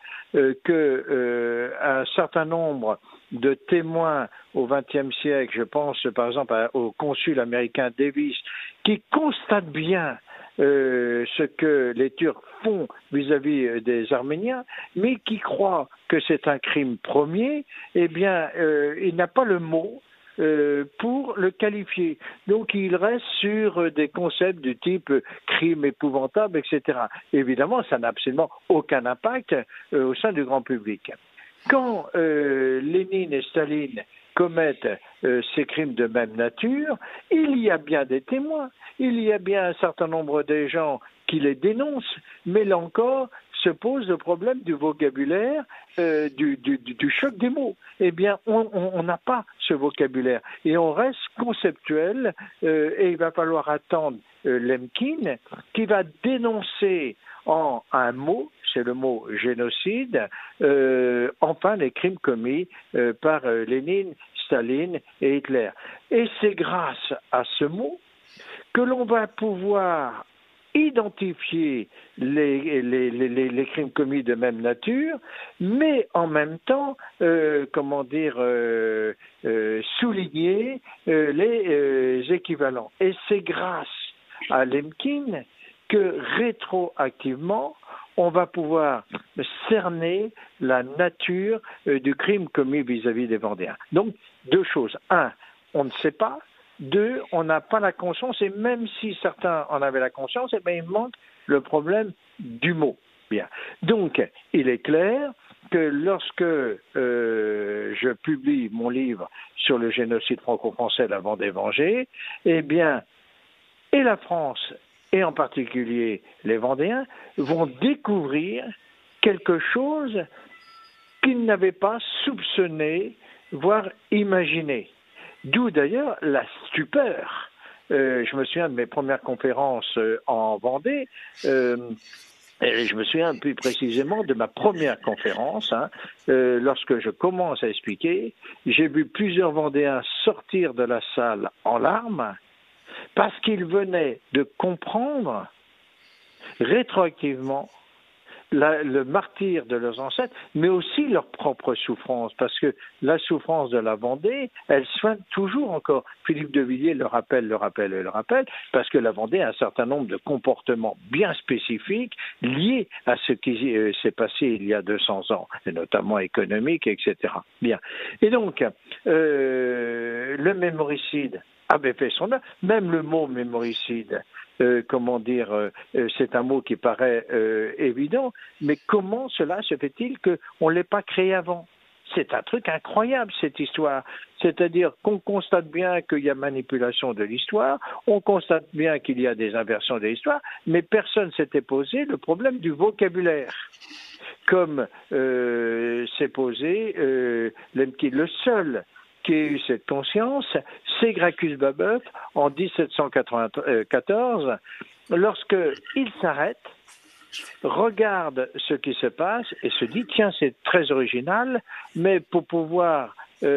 qu'un certain nombre de témoins au XXe siècle, je pense par exemple au consul américain Davis, qui constate bien ce que les Turcs font vis-à-vis des Arméniens, mais qui croit que c'est un crime premier, eh bien, il n'a pas le mot pour le qualifier. Donc, il reste sur des concepts du type crime épouvantable, etc. Évidemment, ça n'a absolument aucun impact au sein du grand public. Quand Lénine et Staline commettent ces crimes de même nature, il y a bien des témoins, il y a bien un certain nombre de gens qui les dénoncent, mais là encore, se pose le problème du vocabulaire, du choc des mots. Eh bien, on n'a pas ce vocabulaire et on reste conceptuel et il va falloir attendre Lemkin qui va dénoncer en un mot, c'est le mot génocide, enfin les crimes commis par Lénine, Staline et Hitler. Et c'est grâce à ce mot que l'on va pouvoir identifier les crimes commis de même nature, mais en même temps, souligner les équivalents. Et c'est grâce à Lemkin que rétroactivement, on va pouvoir cerner la nature du crime commis vis-à-vis des Vendéens. Donc, deux choses. Un, on ne sait pas. Deux, on n'a pas la conscience, et même si certains en avaient la conscience, eh bien, il manque le problème du mot. Bien. Donc, il est clair que lorsque je publie mon livre sur le génocide franco-français, la Vendée-Vengée, eh bien, et la France, et en particulier les Vendéens, vont découvrir quelque chose qu'ils n'avaient pas soupçonné, voire imaginé. D'où d'ailleurs la stupeur. Je me souviens de mes premières conférences en Vendée, et je me souviens plus précisément de ma première conférence, lorsque je commence à expliquer, j'ai vu plusieurs Vendéens sortir de la salle en larmes, parce qu'ils venaient de comprendre rétroactivement le martyre de leurs ancêtres, mais aussi leur propre souffrance, parce que la souffrance de la Vendée, elle soigne toujours encore. Philippe de Villiers le rappelle, parce que la Vendée a un certain nombre de comportements bien spécifiques liés à ce qui s'est passé il y a 200 ans, et notamment économiques, etc. Bien. Et donc, le mémoricide avait fait son œuvre, même le mot mémoricide. C'est un mot qui paraît évident, mais comment cela se fait-il qu'on ne l'ait pas créé avant? C'est un truc incroyable, cette histoire. C'est-à-dire qu'on constate bien qu'il y a manipulation de l'histoire, on constate bien qu'il y a des inversions de l'histoire, mais personne ne s'était posé le problème du vocabulaire. Comme s'est posé Lemkin, le seul qui a eu cette conscience, c'est Gracchus Babeuf en 1794, lorsqu'il s'arrête, regarde ce qui se passe et se dit, tiens, c'est très original, mais pour pouvoir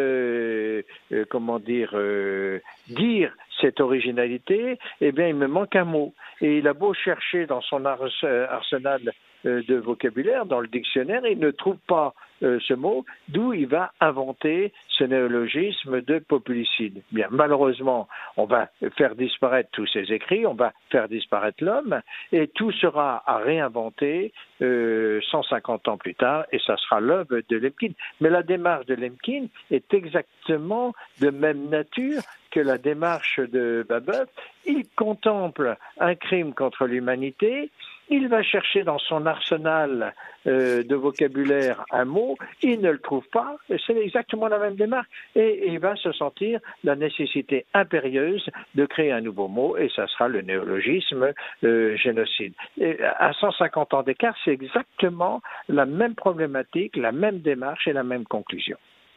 dire cette originalité, eh bien, il me manque un mot. Et il a beau chercher dans son arsenal de vocabulaire, dans le dictionnaire, il ne trouve pas ce mot, d'où il va inventer ce néologisme de populicide. Bien, malheureusement, on va faire disparaître tous ses écrits, on va faire disparaître l'homme, et tout sera à réinventer 150 ans plus tard, et ça sera l'œuvre de Lemkin. Mais la démarche de Lemkin est exactement de même nature que la démarche de Babeuf. Il contemple un crime contre l'humanité, il va chercher dans son arsenal de vocabulaire un mot, il ne le trouve pas, c'est exactement la même démarche, et il va se sentir la nécessité impérieuse de créer un nouveau mot, et ça sera le néologisme génocide. Et à 150 ans d'écart, c'est exactement la même problématique, la même démarche et la même conclusion.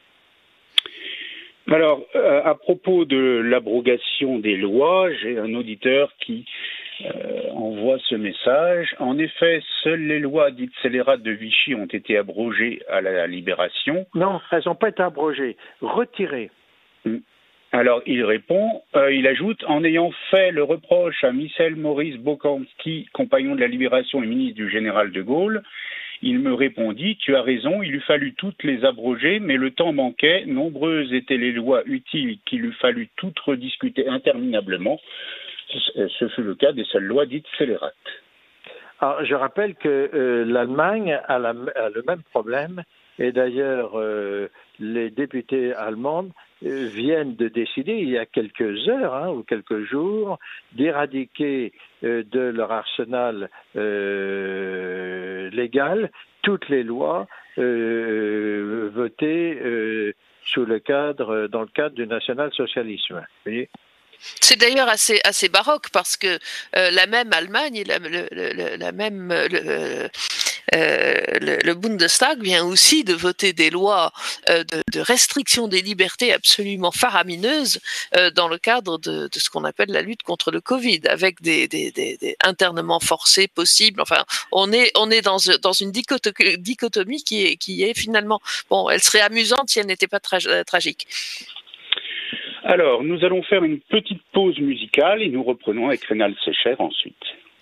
Alors, à propos de l'abrogation des lois, j'ai un auditeur qui envoie ce message. En effet, seules les lois dites scélérates de Vichy ont été abrogées à la Libération. Non, elles n'ont pas été abrogées, retirées. Alors, il répond, il ajoute, en ayant fait le reproche à Michel Maurice Bolkonsky, compagnon de la Libération et ministre du général de Gaulle, il me répondit, tu as raison, il eût fallu toutes les abroger, mais le temps manquait, nombreuses étaient les lois utiles qu'il eût fallu toutes rediscuter interminablement. Ce fut le cas des seules lois dites scélérates. Alors, je rappelle que l'Allemagne a le même problème, et d'ailleurs les députés allemands viennent de décider il y a quelques heures ou quelques jours d'éradiquer de leur arsenal légal toutes les lois votées dans le cadre du national-socialisme. Vous voyez ? C'est d'ailleurs assez baroque parce que la même Allemagne, le Bundestag vient aussi de voter des lois de restriction des libertés absolument faramineuses dans le cadre de ce qu'on appelle la lutte contre le Covid, avec des internements forcés possibles. Enfin, on est dans une dichotomie qui est finalement, bon, elle serait amusante si elle n'était pas tragique. Alors, nous allons faire une petite pause musicale et nous reprenons avec Reynald Secher ensuite.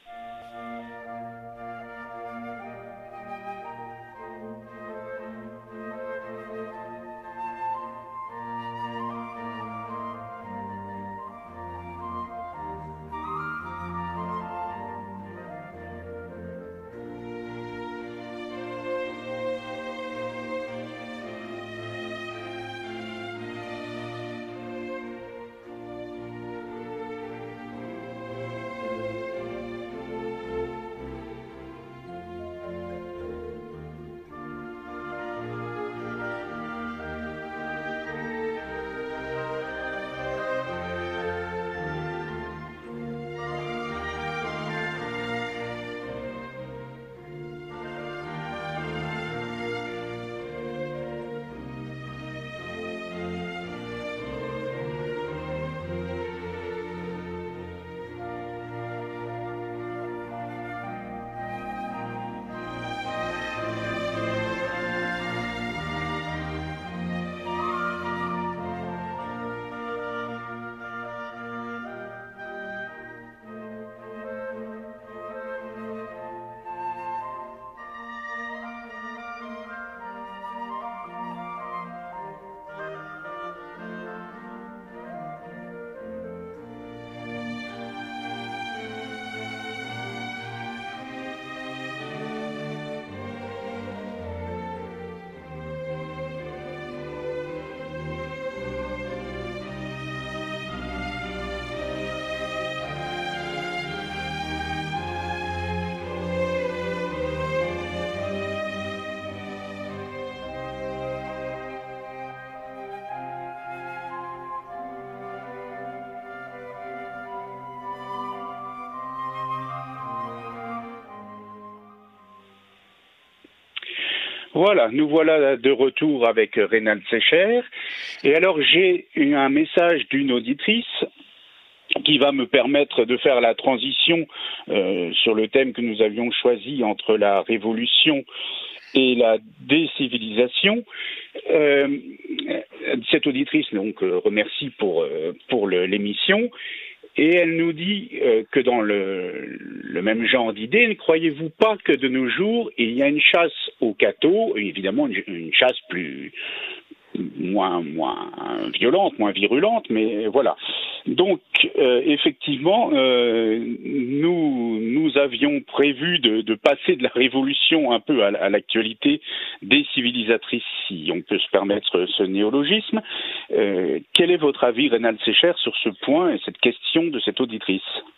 Voilà, nous voilà de retour avec Reynald Secher. Et alors, j'ai eu un message d'une auditrice qui va me permettre de faire la transition sur le thème que nous avions choisi entre la révolution et la décivilisation. Cette auditrice donc remercie pour l'émission. Et elle nous dit que dans le même genre d'idée, ne croyez-vous pas que de nos jours, il y a une chasse aux cathos, et évidemment une chasse moins violente, moins virulente, mais voilà. Donc, effectivement, nous avions prévu de passer de la révolution un peu à l'actualité décivilisatrice, si on peut se permettre ce néologisme. Quel est votre avis, Reynald Secher, sur ce point et cette question de cette auditrice ?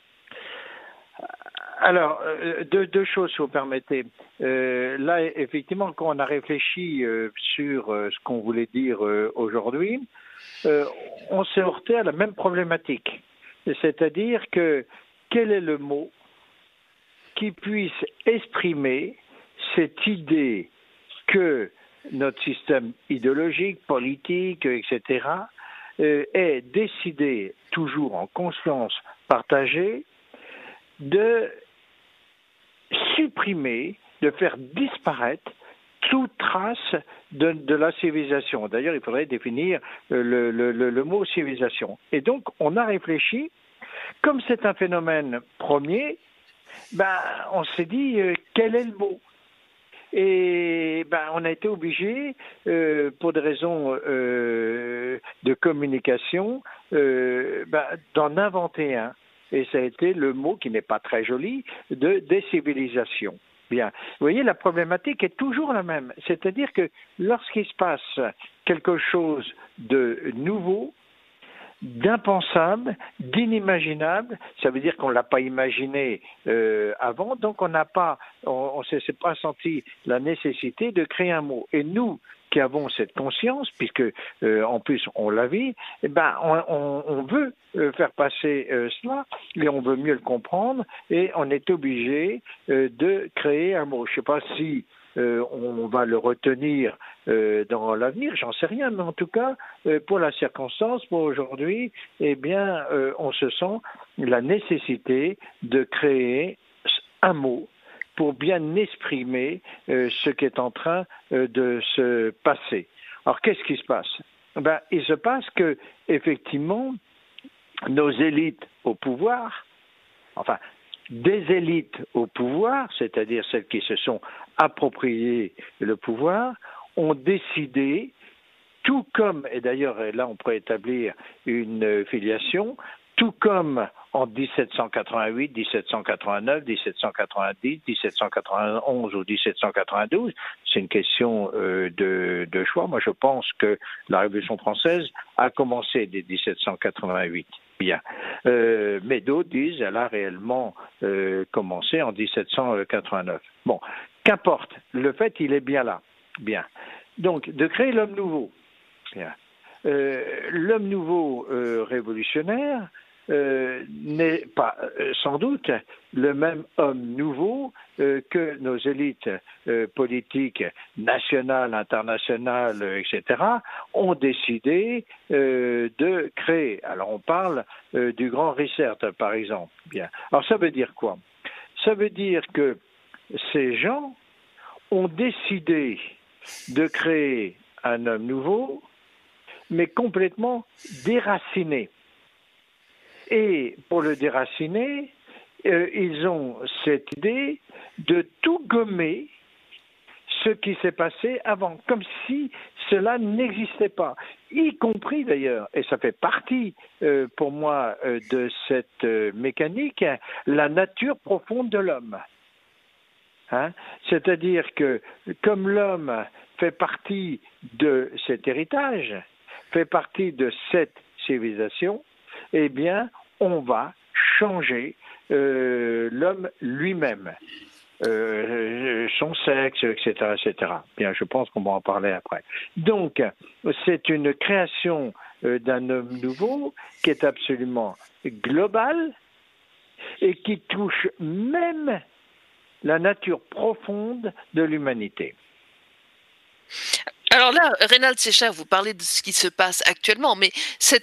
Alors, deux choses, si vous permettez. Là, effectivement, quand on a réfléchi sur ce qu'on voulait dire aujourd'hui, on s'est heurté à la même problématique. C'est-à-dire que quel est le mot qui puisse exprimer cette idée que notre système idéologique, politique, etc., est décidé, toujours en conscience partagée, de supprimer, de faire disparaître toute trace de la civilisation. D'ailleurs, il faudrait définir le mot civilisation. Et donc, on a réfléchi, comme c'est un phénomène premier, on s'est dit, quel est le mot ? Et on a été obligé, pour des raisons de communication, d'en inventer un. Et ça a été le mot, qui n'est pas très joli, de décivilisation. Bien. Vous voyez, la problématique est toujours la même. C'est-à-dire que lorsqu'il se passe quelque chose de nouveau, d'impensable, d'inimaginable, ça veut dire qu'on ne l'a pas imaginé avant, donc on s'est pas senti la nécessité de créer un mot. Et nous, qui avons cette conscience, puisque en plus on la vit, eh ben on veut faire passer cela et on veut mieux le comprendre et on est obligé de créer un mot. Je ne sais pas si on va le retenir dans l'avenir, j'en sais rien, mais en tout cas, pour la circonstance, pour aujourd'hui, eh bien, on se sent la nécessité de créer un mot pour bien exprimer ce qui est en train de se passer. Alors, qu'est-ce qui se passe? Ben, il se passe que, effectivement, nos élites au pouvoir, enfin, des élites au pouvoir, c'est-à-dire celles qui se sont appropriées le pouvoir, ont décidé, tout comme, et d'ailleurs là on pourrait établir une filiation, tout comme en 1788, 1789, 1790, 1791 ou 1792, c'est une question de choix. Moi, je pense que la Révolution française a commencé dès 1788. Bien. Mais d'autres disent qu'elle a réellement commencé en 1789. Bon, qu'importe. Le fait, il est bien là. Bien. Donc, de créer l'homme nouveau. Bien. L'homme nouveau révolutionnaire n'est pas sans doute le même homme nouveau que nos élites politiques nationales, internationales, etc., ont décidé de créer. Alors on parle du grand Ricerth, par exemple. Bien. Alors ça veut dire quoi? Ça veut dire que ces gens ont décidé de créer un homme nouveau, mais complètement déraciné. Et pour le déraciner, ils ont cette idée de tout gommer ce qui s'est passé avant, comme si cela n'existait pas, y compris d'ailleurs, et ça fait partie pour moi de cette mécanique, la nature profonde de l'homme. Hein? C'est-à-dire que comme l'homme fait partie de cet héritage, fait partie de cette civilisation, eh bien, on va changer l'homme lui-même, son sexe, etc., etc. Bien, je pense qu'on va en parler après. Donc, c'est une création d'un homme nouveau qui est absolument globale et qui touche même la nature profonde de l'humanité. Alors là, Reynald Secher, vous parlez de ce qui se passe actuellement, mais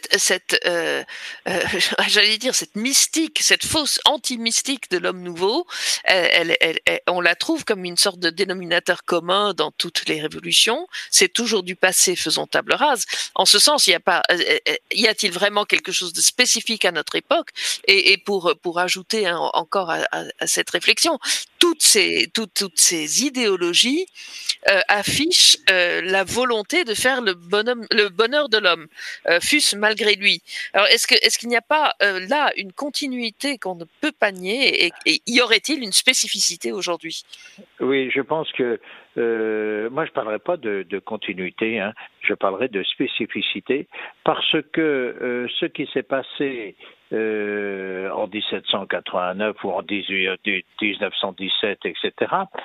j'allais dire cette mystique, cette fausse anti-mystique de l'homme nouveau, on la trouve comme une sorte de dénominateur commun dans toutes les révolutions. C'est toujours du passé, faisons table rase. En ce sens, y a-t-il vraiment quelque chose de spécifique à notre époque? Et pour ajouter encore à cette réflexion, toutes ces idéologies affichent la volonté de faire le bonheur de l'homme, fût-ce malgré lui. Alors, est-ce qu'il n'y a pas là une continuité qu'on ne peut pas nier et y aurait-il une spécificité aujourd'hui? Oui, je pense que moi je parlerai pas de continuité, hein, je parlerai de spécificité parce que ce qui s'est passé en 1789 ou en 1917, etc.,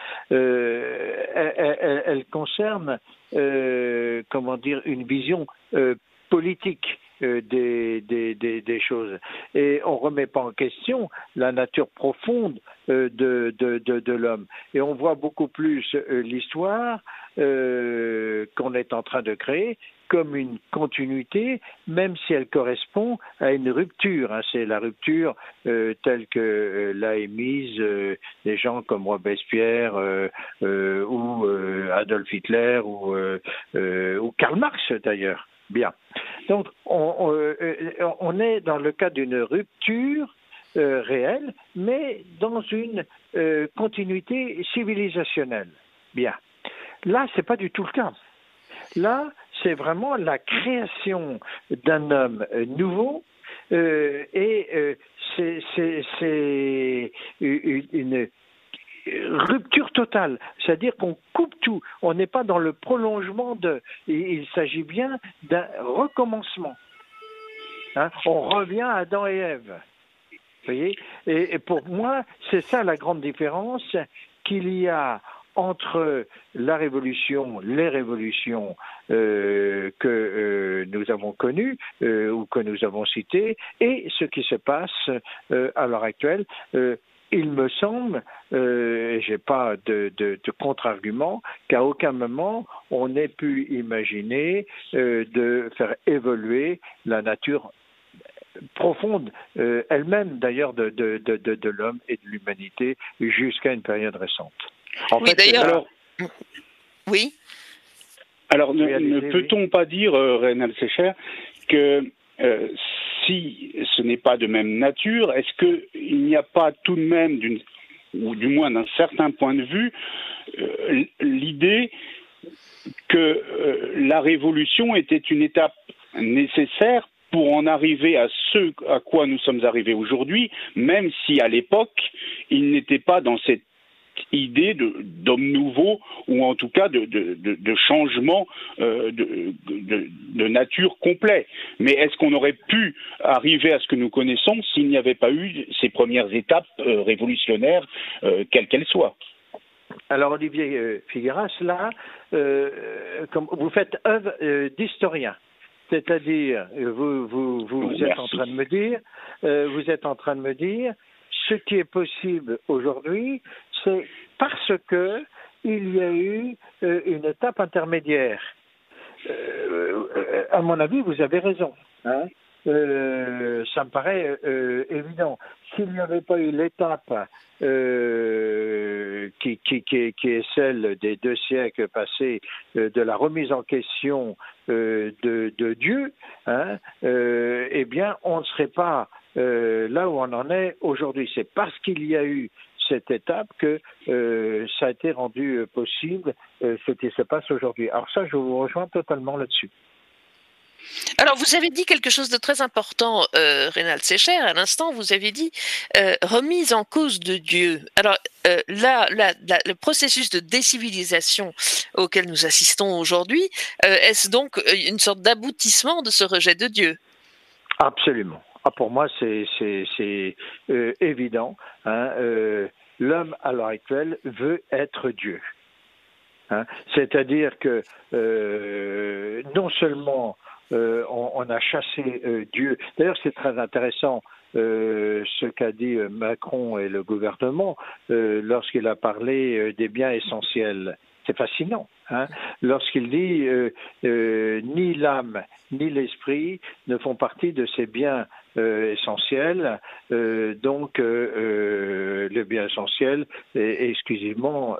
elle concerne, comment dire, une vision politique des choses. Et on ne remet pas en question la nature profonde de l'homme. Et on voit beaucoup plus l'histoire qu'on est en train de créer comme une continuité, même si elle correspond à une rupture. Hein. C'est la rupture telle que l'a émise des gens comme Robespierre ou Adolf Hitler ou Karl Marx d'ailleurs. Bien. Donc, on est dans le cas d'une rupture réelle, mais dans une continuité civilisationnelle. Bien. Là, c'est pas du tout le cas. Là, c'est vraiment la création d'un homme nouveau et c'est une rupture totale, c'est-à-dire qu'on coupe tout, on n'est pas dans le prolongement il s'agit bien d'un recommencement. Hein? On revient à Adam et Ève. Vous voyez? Et pour moi, c'est ça la grande différence qu'il y a entre les révolutions que nous avons connues ou que nous avons citées et ce qui se passe à l'heure actuelle. Il me semble, j'ai pas de contre-argument, qu'à aucun moment on ait pu imaginer de faire évoluer la nature profonde, elle-même d'ailleurs de l'homme et de l'humanité jusqu'à une période récente. Oui, d'ailleurs. Oui. Alors, ne peut-on pas dire, Reynald Secher, que si ce n'est pas de même nature, est-ce qu'il n'y a pas tout de même, ou du moins d'un certain point de vue, l'idée que la révolution était une étape nécessaire pour en arriver à ce à quoi nous sommes arrivés aujourd'hui, même si à l'époque, il n'était pas dans cette idée d'homme nouveau ou en tout cas de changement de nature complet. Mais est-ce qu'on aurait pu arriver à ce que nous connaissons s'il n'y avait pas eu ces premières étapes révolutionnaires, quelles qu'elles soient? Alors Olivier Figueras, là, comme vous faites œuvre d'historien. C'est-à-dire, vous êtes en train de me dire, ce qui est possible aujourd'hui, c'est parce que il y a eu une étape intermédiaire. À mon avis, vous avez raison. Hein. Ça me paraît évident. S'il n'y avait pas eu l'étape qui est celle des 2 siècles passés de la remise en question de Dieu, hein, eh bien, on ne serait pas là où on en est aujourd'hui. C'est parce qu'il y a eu cette étape que ça a été rendu possible ce qui se passe aujourd'hui. Alors ça, je vous rejoins totalement là-dessus. Alors, vous avez dit quelque chose de très important, Reynald Secher, à l'instant, vous avez dit remise en cause de Dieu. Alors, le processus de décivilisation auquel nous assistons aujourd'hui, est-ce donc une sorte d'aboutissement de ce rejet de Dieu? Absolument. Pour moi, c'est évident. Hein, l'homme, à l'heure actuelle, veut être Dieu. Hein, c'est-à-dire que non seulement on a chassé Dieu. D'ailleurs, c'est très intéressant ce qu'a dit Macron et le gouvernement lorsqu'il a parlé des biens essentiels. C'est fascinant. Hein, lorsqu'il dit ni l'âme ni l'esprit ne font partie de ces biens essentiels, donc le bien essentiel est exclusivement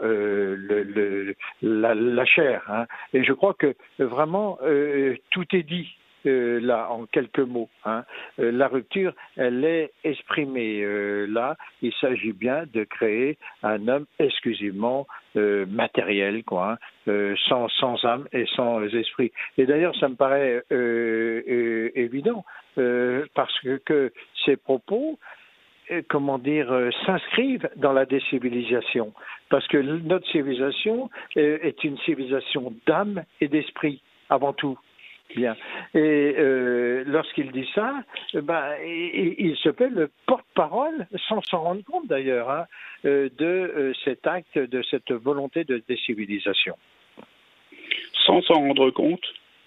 la chair. Hein. Et je crois que vraiment tout est dit. Là, en quelques mots, hein. La rupture, elle est exprimée là. Il s'agit bien de créer un homme exclusivement matériel, quoi, hein, sans âme et sans esprit. Et d'ailleurs, ça me paraît évident parce que ces propos s'inscrivent dans la décivilisation. Parce que notre civilisation est une civilisation d'âme et d'esprit, avant tout. Bien. Et lorsqu'il dit ça, il se fait le porte-parole, sans s'en rendre compte d'ailleurs, hein, de cet acte, de cette volonté de décivilisation. Sans s'en rendre compte?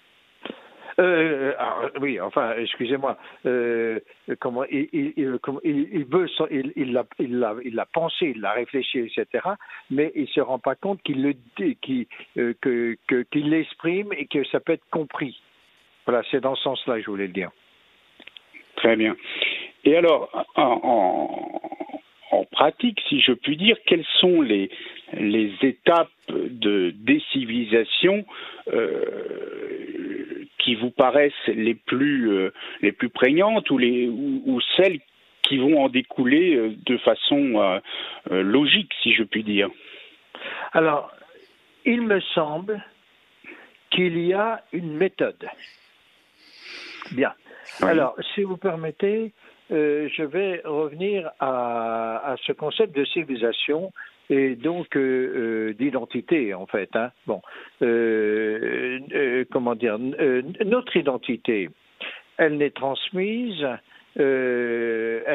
Oui, enfin, excusez-moi. Il l'a pensé, il l'a réfléchi, etc. Mais il se rend pas compte qu'il l'exprime et que ça peut être compris. Voilà, c'est dans ce sens-là que je voulais le dire. Très bien. Et alors, en pratique, si je puis dire, quelles sont les étapes de décivilisation qui vous paraissent les plus prégnantes ou celles qui vont en découler de façon logique, si je puis dire? Alors, il me semble qu'il y a une méthode. Bien. Oui. Alors, si vous permettez, je vais revenir à ce concept de civilisation et donc d'identité, en fait. Hein. Bon, notre identité, elle est transmise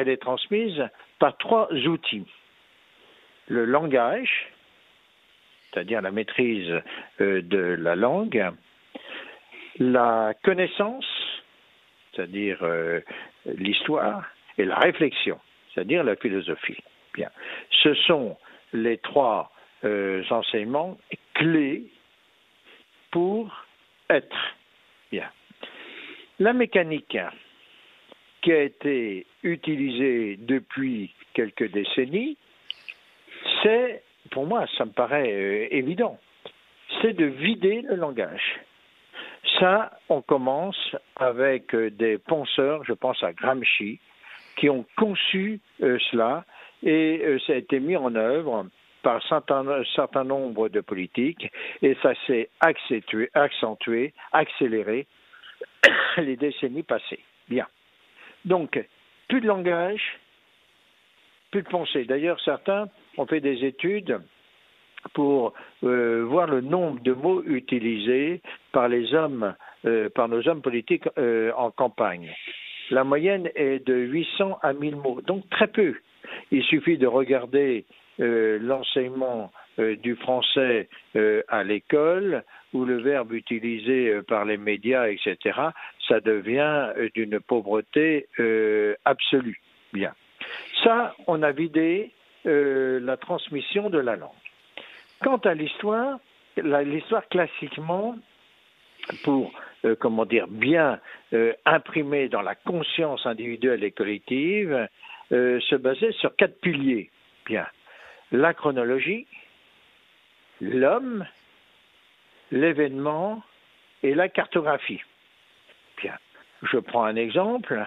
par 3 outils. Le langage, c'est-à-dire la maîtrise de la langue, la connaissance, c'est-à-dire l'histoire, et la réflexion, c'est-à-dire la philosophie. Bien. Ce sont les trois enseignements clés pour être. Bien. La mécanique qui a été utilisée depuis quelques décennies, c'est, pour moi, ça me paraît évident, c'est de vider le langage. Ça, on commence avec des penseurs, je pense à Gramsci, qui ont conçu cela, et ça a été mis en œuvre par un certain nombre de politiques, et ça s'est accentué, accéléré les décennies passées. Bien. Donc, plus de langage, plus de pensée. D'ailleurs, certains ont fait des études pour voir le nombre de mots utilisés par les hommes, par nos hommes politiques en campagne. La moyenne est de 800 à 1000 mots, donc très peu. Il suffit de regarder l'enseignement du français à l'école, ou le verbe utilisé par les médias, etc., ça devient d'une pauvreté absolue. Bien. Ça, on a vidé la transmission de la langue. Quant à l'histoire, l'histoire classiquement, pour bien imprimer dans la conscience individuelle et collective, se basait sur 4 piliers. Bien. La chronologie, l'homme, l'événement et la cartographie. Bien. Je prends un exemple.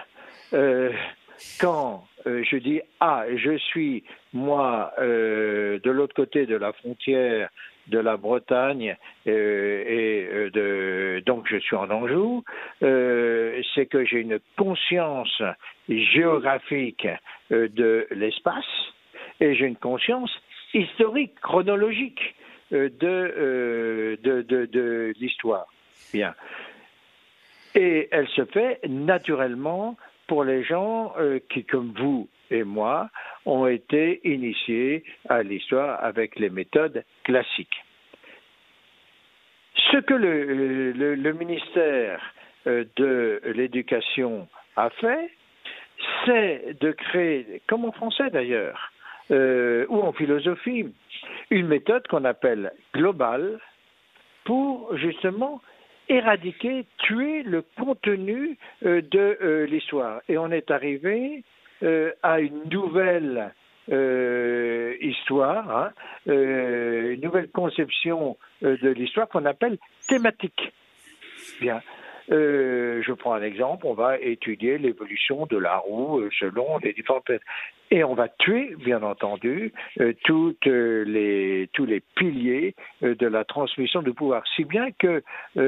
Quand je dis « Ah, je suis, moi, de l'autre côté de la frontière de la Bretagne, donc je suis en Anjou », c'est que j'ai une conscience géographique de l'espace et j'ai une conscience historique, chronologique de l'histoire. Bien. Et elle se fait naturellement pour les gens qui, comme vous et moi, ont été initiés à l'histoire avec les méthodes classiques. Ce que le ministère de l'Éducation a fait, c'est de créer, comme en français d'ailleurs, ou en philosophie, une méthode qu'on appelle globale pour justement éradiquer, tuer le contenu de l'histoire. Et on est arrivé à une nouvelle histoire, une nouvelle conception de l'histoire qu'on appelle thématique. Bien. Je prends un exemple, on va étudier l'évolution de la roue selon les différentes périodes. Et on va tuer, bien entendu, tous les piliers de la transmission du pouvoir. Si bien que,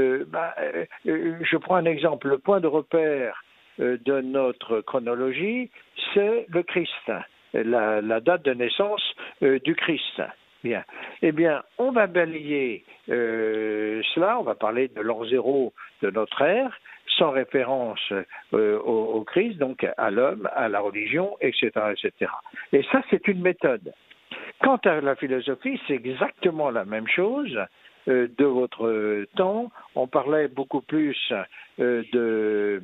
je prends un exemple, le point de repère de notre chronologie, c'est le Christ, la date de naissance du Christ. Bien. Eh bien, on va balayer cela, on va parler de l'an zéro de notre ère, sans référence au Christ, donc à l'homme, à la religion, etc., etc. Et ça, c'est une méthode. Quant à la philosophie, c'est exactement la même chose. De votre temps, on parlait beaucoup plus de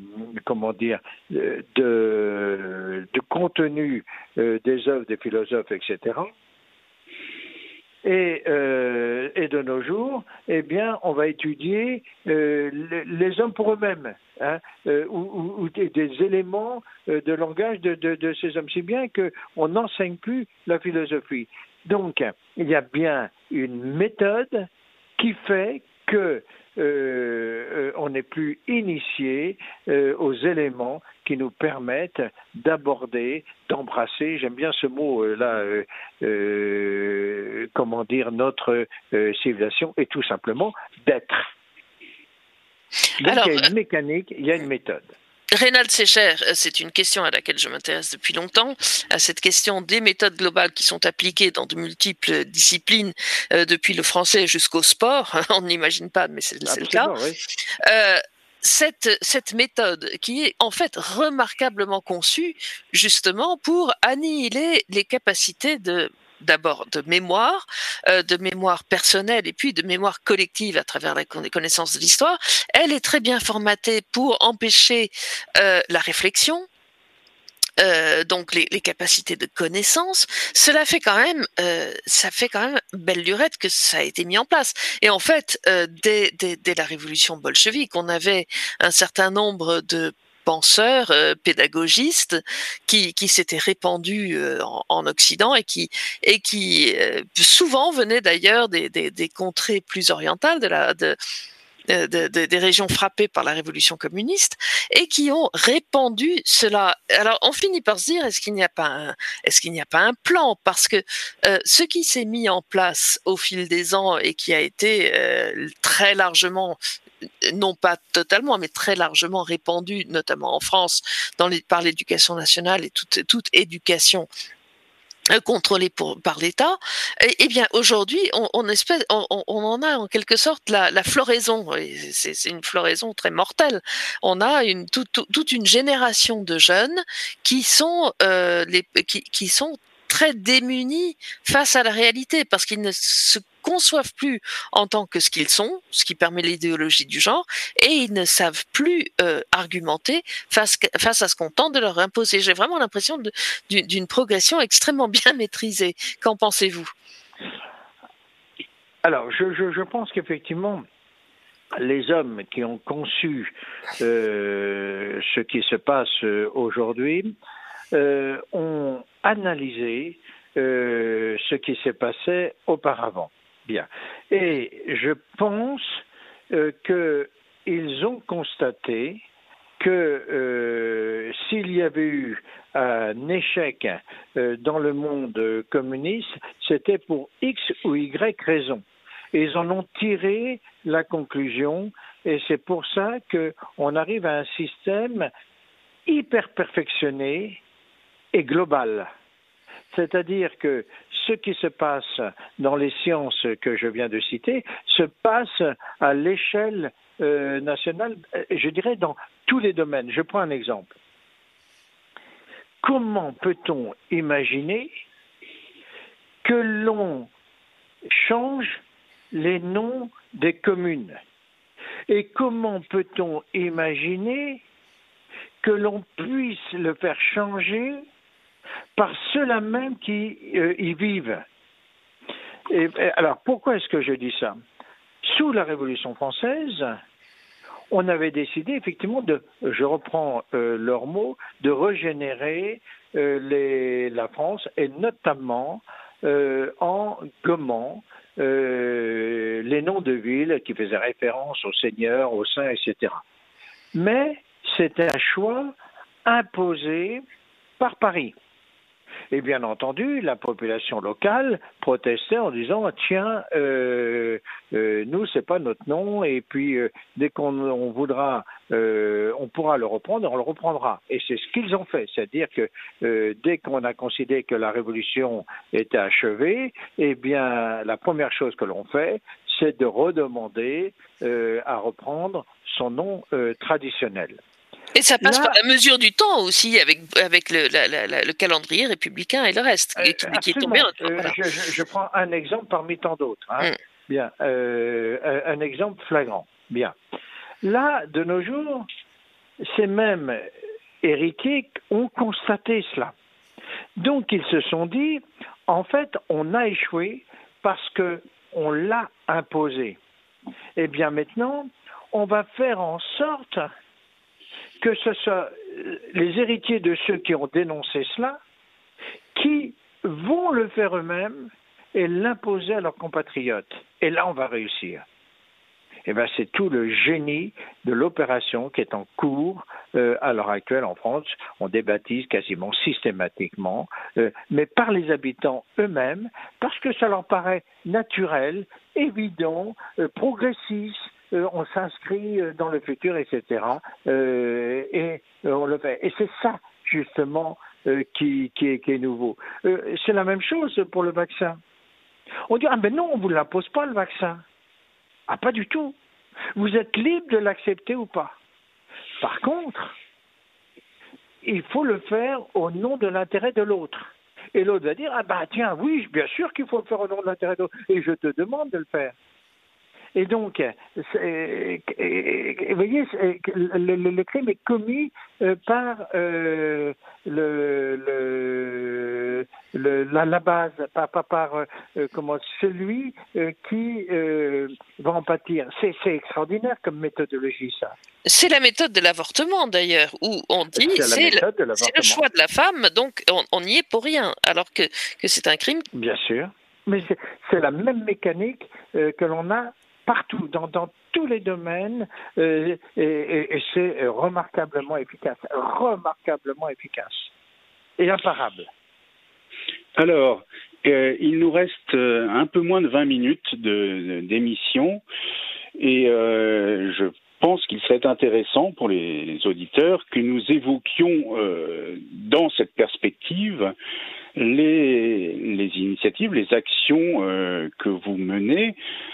contenu des œuvres des philosophes, etc. Et de nos jours, eh bien, on va étudier les hommes pour eux-mêmes, ou des éléments de langage de ces hommes, si bien qu'on n'enseigne plus la philosophie. Donc, il y a bien une méthode qui fait que on n'est plus initié aux éléments qui nous permettent d'aborder, d'embrasser, j'aime bien ce mot-là, notre civilisation, et tout simplement d'être. Donc il y a une mécanique, il y a une méthode. Reynald Secher, c'est une question à laquelle je m'intéresse depuis longtemps, à cette question des méthodes globales qui sont appliquées dans de multiples disciplines, depuis le français jusqu'au sport. On n'imagine pas, mais c'est le cas. Oui. Cette méthode qui est en fait remarquablement conçue justement pour annihiler les capacités de d'abord de mémoire personnelle et puis de mémoire collective à travers la connaissance de l'histoire. Elle est très bien formatée pour empêcher la réflexion. Donc les capacités de connaissance, cela fait quand même, ça fait quand même belle lurette que ça a été mis en place. Et en fait, dès la révolution bolchevique, on avait un certain nombre de penseurs, pédagogistes, qui s'étaient répandus en Occident et qui souvent venaient d'ailleurs des contrées plus orientales des régions frappées par la révolution communiste et qui ont répandu cela. Alors on finit par se dire est-ce qu'il n'y a pas un plan, parce que ce qui s'est mis en place au fil des ans et qui a été très largement, non pas totalement, mais très largement répandu, notamment en France, par l'éducation nationale et toute éducation contrôlée par l'État, et bien aujourd'hui on en a en quelque sorte la floraison. C'est une floraison très mortelle. On a toute une génération de jeunes qui sont qui sont très démunis face à la réalité, parce qu'ils ne se conçoivent plus en tant que ce qu'ils sont, ce qui permet l'idéologie du genre, et ils ne savent plus argumenter face à ce qu'on tente de leur imposer. J'ai vraiment l'impression d'une progression extrêmement bien maîtrisée. Qu'en pensez-vous? Alors, je pense qu'effectivement, les hommes qui ont conçu ce qui se passe aujourd'hui ont analysé ce qui s'est passé auparavant. Bien. Et je pense qu'ils ont constaté que s'il y avait eu un échec dans le monde communiste, c'était pour X ou Y raison. Et ils en ont tiré la conclusion, et c'est pour ça qu'on arrive à un système hyper perfectionné et global. C'est-à-dire que ce qui se passe dans les sciences que je viens de citer se passe à l'échelle nationale, je dirais dans tous les domaines. Je prends un exemple. Comment peut-on imaginer que l'on change les noms des communes? Et comment peut-on imaginer que l'on puisse le faire changer par ceux-là même qui y vivent? Alors, pourquoi est-ce que je dis ça? Sous la Révolution française, on avait décidé effectivement je reprends leurs mots, de régénérer la France, et notamment en gommant les noms de villes qui faisaient référence aux seigneurs, aux saints, etc. Mais c'était un choix imposé par Paris. Et bien entendu, la population locale protestait en disant tiens, nous c'est pas notre nom, et puis dès qu'on voudra, on pourra le reprendre, on le reprendra. Et c'est ce qu'ils ont fait, c'est-à-dire que dès qu'on a considéré que la révolution était achevée, eh bien la première chose que l'on fait, c'est de redemander à reprendre son nom traditionnel. Et ça passe par la mesure du temps aussi, avec le calendrier républicain et le reste, qui est tombé. Voilà. Je prends un exemple parmi tant d'autres. Hein. Bien, un exemple flagrant. Bien. Là, de nos jours, ces mêmes héritiers ont constaté cela. Donc, ils se sont dit, en fait, on a échoué parce qu'on l'a imposé. Eh bien, maintenant, on va faire en sorte que ce soit les héritiers de ceux qui ont dénoncé cela qui vont le faire eux-mêmes et l'imposer à leurs compatriotes. Et là, on va réussir. Eh bien, c'est tout le génie de l'opération qui est en cours à l'heure actuelle en France. On débaptise quasiment systématiquement, mais par les habitants eux-mêmes, parce que ça leur paraît naturel, évident, progressiste. On s'inscrit dans le futur, etc. Et on le fait. Et c'est ça, justement, qui est nouveau. C'est la même chose pour le vaccin. On dit, ah ben non, on ne vous l'impose pas, le vaccin. Ah, pas du tout. Vous êtes libre de l'accepter ou pas. Par contre, il faut le faire au nom de l'intérêt de l'autre. Et l'autre va dire, ah bah tiens, oui, bien sûr qu'il faut le faire au nom de l'intérêt d'autre, et je te demande de le faire. Et donc, vous voyez, le crime est commis par la base, par celui qui va en pâtir. C'est extraordinaire comme méthodologie, ça. C'est la méthode de l'avortement, d'ailleurs, où on dit c'est le choix de la femme, donc on n'y est pour rien, alors que c'est un crime. Bien sûr, mais c'est la même mécanique que l'on a partout, dans tous les domaines, et c'est remarquablement efficace et imparable. Alors, il nous reste un peu moins de 20 minutes d'émission, et je pense qu'il serait intéressant pour les auditeurs que nous évoquions dans cette perspective les initiatives, les actions que vous menez.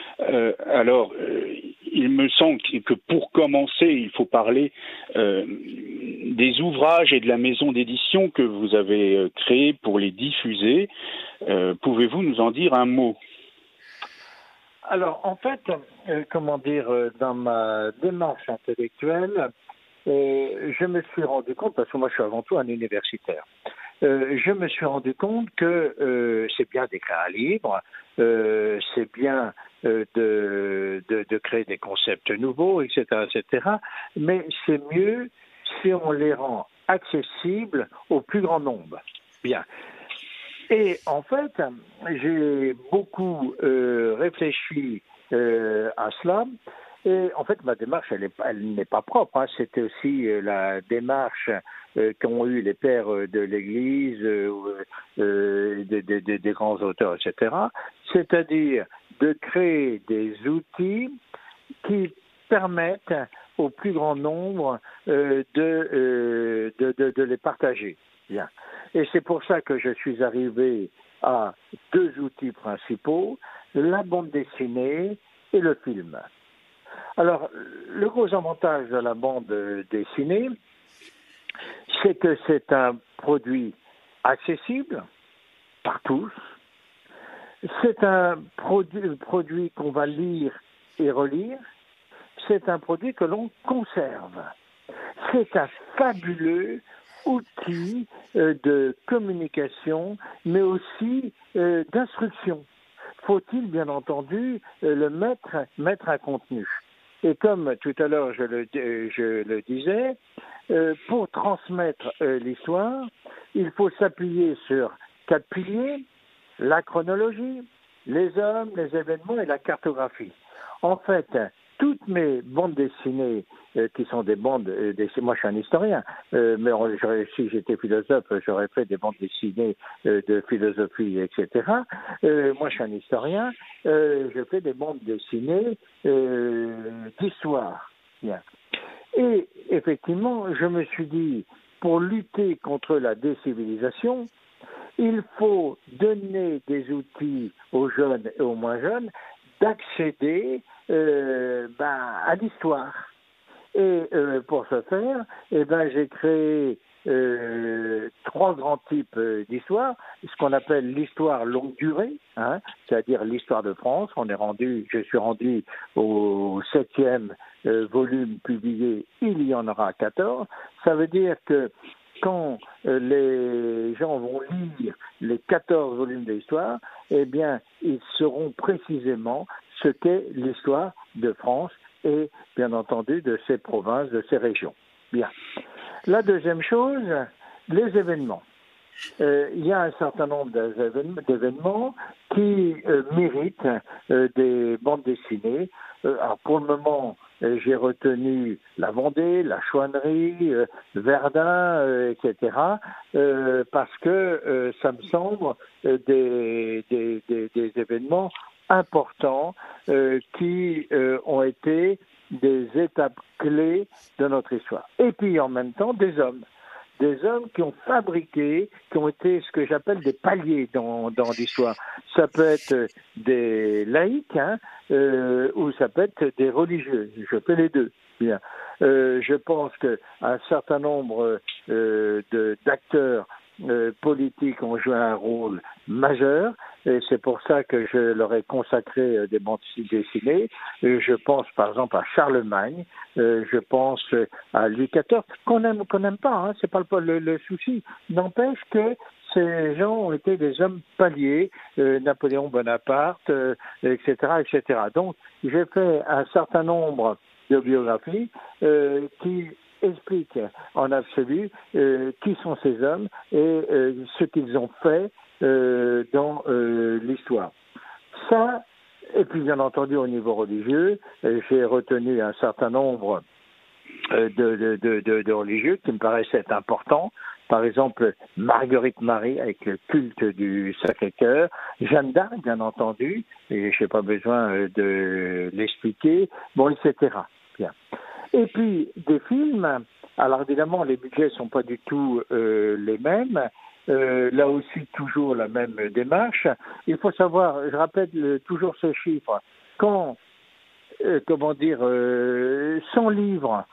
Il me semble que pour commencer, il faut parler des ouvrages et de la maison d'édition que vous avez créée pour les diffuser. Pouvez-vous nous en dire un mot ? Alors, en fait, dans ma démarche intellectuelle, je me suis rendu compte, parce que moi je suis avant tout un universitaire, je me suis rendu compte que c'est bien d'écrire un livre, c'est bien de créer des concepts nouveaux, etc., mais c'est mieux si on les rend accessibles au plus grand nombre. Bien. Et en fait, j'ai beaucoup réfléchi à cela. Et en fait, ma démarche, elle n'est pas propre. Hein. C'était aussi la démarche qu'ont eu les pères de l'Église, des grands auteurs, etc. C'est-à-dire de créer des outils qui permettent au plus grand nombre de les partager. Bien. Et c'est pour ça que je suis arrivé à deux outils principaux, la bande dessinée et le film. Alors, le gros avantage de la bande dessinée, c'est que c'est un produit accessible par tous. C'est un produit qu'on va lire et relire. C'est un produit que l'on conserve. C'est un fabuleux outil de communication, mais aussi d'instruction. Faut-il, bien entendu, mettre un contenu. Et comme tout à l'heure je le disais, pour transmettre l'histoire, il faut s'appuyer sur 4 piliers, la chronologie, les hommes, les événements et la cartographie. En fait, toutes mes bandes dessinées, qui sont des bandes dessinées, moi je suis un historien, mais si j'étais philosophe, j'aurais fait des bandes dessinées de philosophie, etc. Moi je suis un historien, je fais des bandes dessinées d'histoire. Bien. Et effectivement, je me suis dit, pour lutter contre la décivilisation, il faut donner des outils aux jeunes et aux moins jeunes d'accéder à l'histoire. Et pour ce faire, j'ai créé 3 grands types d'histoire, ce qu'on appelle l'histoire longue durée, c'est-à-dire l'histoire de France. Je suis rendu au 7e volume publié, il y en aura 14. Ça veut dire que quand les gens vont lire les 14 volumes de l'histoire, ils sauront précisément ce qu'est l'histoire de France et, bien entendu, de ses provinces, de ses régions. Bien. La deuxième chose, les événements. Il y a un certain nombre d'événements qui méritent des bandes dessinées. Alors pour le moment, j'ai retenu la Vendée, la Chouannerie, Verdun, etc. Parce que ça me semble des événements importants qui ont été des étapes clés de notre histoire. Et puis en même temps, des hommes qui ont fabriqué, qui ont été ce que j'appelle des paliers dans l'histoire. Ça peut être des laïcs, ou ça peut être des religieux. Je fais les deux. Bien. Je pense qu'un certain nombre d'acteurs politiques ont joué un rôle majeur. Et c'est pour ça que je leur ai consacré des bandes dessinées. Je pense par exemple à Charlemagne, je pense à Louis XIV, qu'on aime ou qu'on n'aime pas, c'est pas le souci. N'empêche que ces gens ont été des hommes paliers, Napoléon Bonaparte, etc., etc. Donc, j'ai fait un certain nombre de biographies qui expliquent en absolu qui sont ces hommes et ce qu'ils ont fait dans l'histoire. Ça, et puis bien entendu au niveau religieux, j'ai retenu un certain nombre de religieux qui me paraissaient importants. Par exemple, Marguerite Marie avec le culte du Sacré-Cœur, Jeanne d'Arc, bien entendu, et je n'ai pas besoin de l'expliquer, bon, etc. Bien. Et puis, des films, alors évidemment, les budgets ne sont pas du tout les mêmes, là aussi, toujours la même démarche. Il faut savoir, je rappelle toujours ce chiffre, quand, 100 livres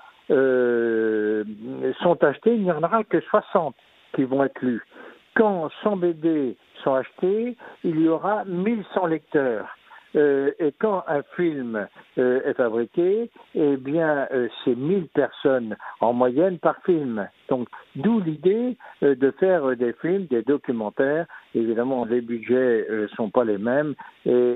sont achetés, il n'y en aura que 60 qui vont être lus. Quand 100 BD sont achetés, il y aura 1100 lecteurs. Et quand un film est fabriqué, eh bien, c'est 1000 personnes en moyenne par film. Donc, d'où l'idée de faire des films, des documentaires. Évidemment, les budgets sont pas les mêmes et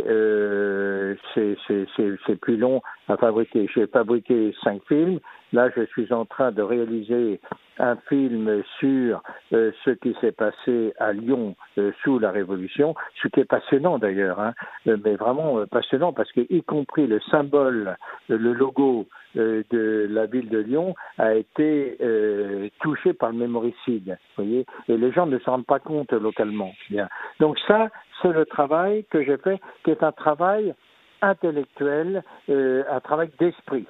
c'est plus long à fabriquer. J'ai fabriqué 5 films. Là, je suis en train de réaliser un film sur ce qui s'est passé à Lyon sous la Révolution, ce qui est passionnant d'ailleurs, mais vraiment passionnant parce que, y compris le symbole, le logo de la ville de Lyon a été touché par le mémoricide, voyez, et les gens ne s'en rendent pas compte localement. Bien. Donc ça, c'est le travail que j'ai fait, qui est un travail intellectuel, un travail d'esprit.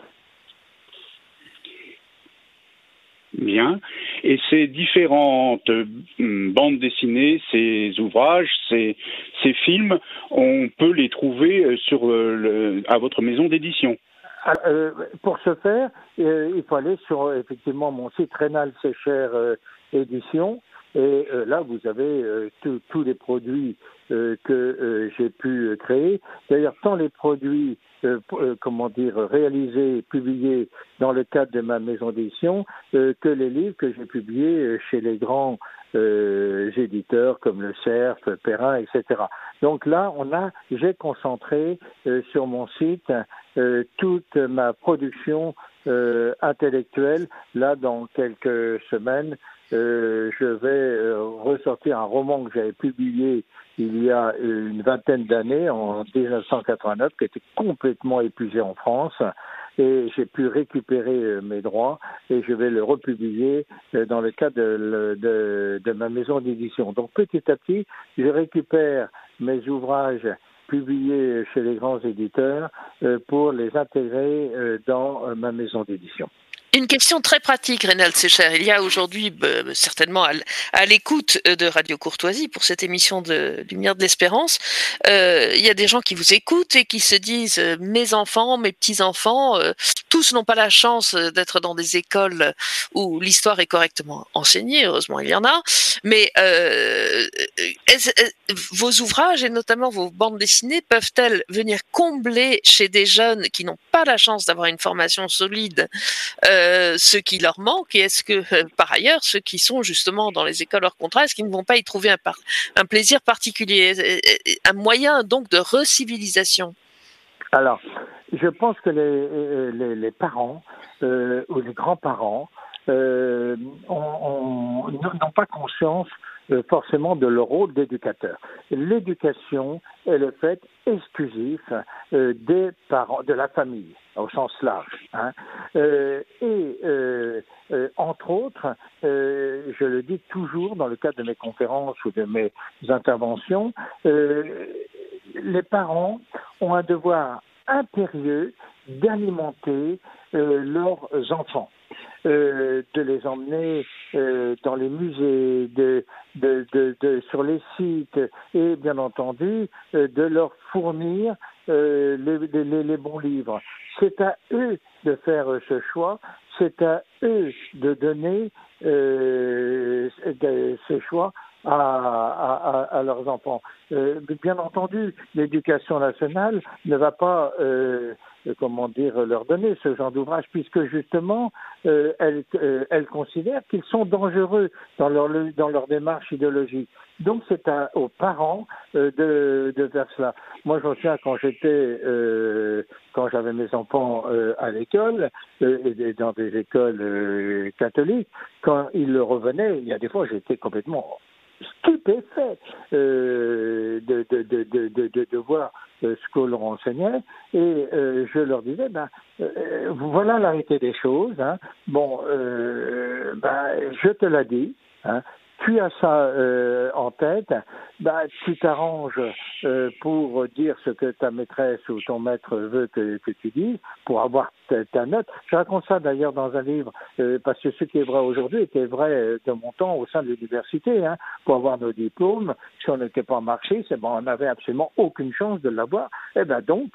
Bien. Et ces différentes bandes dessinées, ces ouvrages, ces films, on peut les trouver à votre maison d'édition. Pour ce faire, il faut aller sur effectivement mon site Rénal Sécher Édition. Et là, vous avez tous les produits que j'ai pu créer. D'ailleurs, tant les produits, réalisés, publiés dans le cadre de ma maison d'édition, que les livres que j'ai publiés chez les grands éditeurs comme le Cerf, Perrin, etc. Donc là, j'ai concentré sur mon site toute ma production intellectuelle. Là, dans quelques semaines, je vais ressortir un roman que j'avais publié il y a une vingtaine d'années, en 1989, qui était complètement épuisé en France. Et j'ai pu récupérer mes droits et je vais le republier dans le cadre de ma maison d'édition. Donc petit à petit, je récupère mes ouvrages publiés chez les grands éditeurs pour les intégrer dans ma maison d'édition. Une question très pratique, Rénal Sécher. Il y a aujourd'hui, certainement à l'écoute de Radio Courtoisie pour cette émission de Lumière de l'Espérance, il y a des gens qui vous écoutent et qui se disent mes enfants, mes petits-enfants, tous n'ont pas la chance d'être dans des écoles où l'histoire est correctement enseignée, heureusement il y en a, mais vos ouvrages et notamment vos bandes dessinées peuvent-elles venir combler chez des jeunes qui n'ont pas la chance d'avoir une formation solide ce qui leur manque, et est-ce que par ailleurs ceux qui sont justement dans les écoles hors contrat, est-ce qu'ils ne vont pas y trouver un plaisir particulier, un moyen donc de recivilisation? Alors, je pense que les parents ou les grands-parents n'ont pas conscience forcément de leur rôle d'éducateur. L'éducation est le fait exclusif des parents, de la famille, au sens large. Entre autres, je le dis toujours dans le cadre de mes conférences ou de mes interventions, les parents ont un devoir impérieux d'alimenter leurs enfants. De les emmener dans les musées, sur les sites et bien entendu de leur fournir les bons livres. C'est à eux de faire ce choix. c'est à eux de donner ce choix à leurs enfants. Bien entendu, l'éducation nationale ne va pas leur donner ce genre d'ouvrage, puisque justement elle considère qu'ils sont dangereux dans leur démarche idéologique. Donc c'est aux parents de faire cela. Moi je me souviens quand j'avais mes enfants à l'école et dans des écoles catholiques, quand ils revenaient, il y a des fois j'étais complètement stupéfait de voir ce que l'on enseignait, et je leur disais voilà la réalité des choses, hein. Bon, je te l'ai dit, hein. Tu as ça en tête, tu t'arranges pour dire ce que ta maîtresse ou ton maître veut que tu dises, pour avoir ta note. Je raconte ça d'ailleurs dans un livre, parce que ce qui est vrai aujourd'hui était vrai de mon temps au sein de l'université, hein. Pour avoir nos diplômes, si on n'était pas marxiste, on n'avait absolument aucune chance de l'avoir. Donc,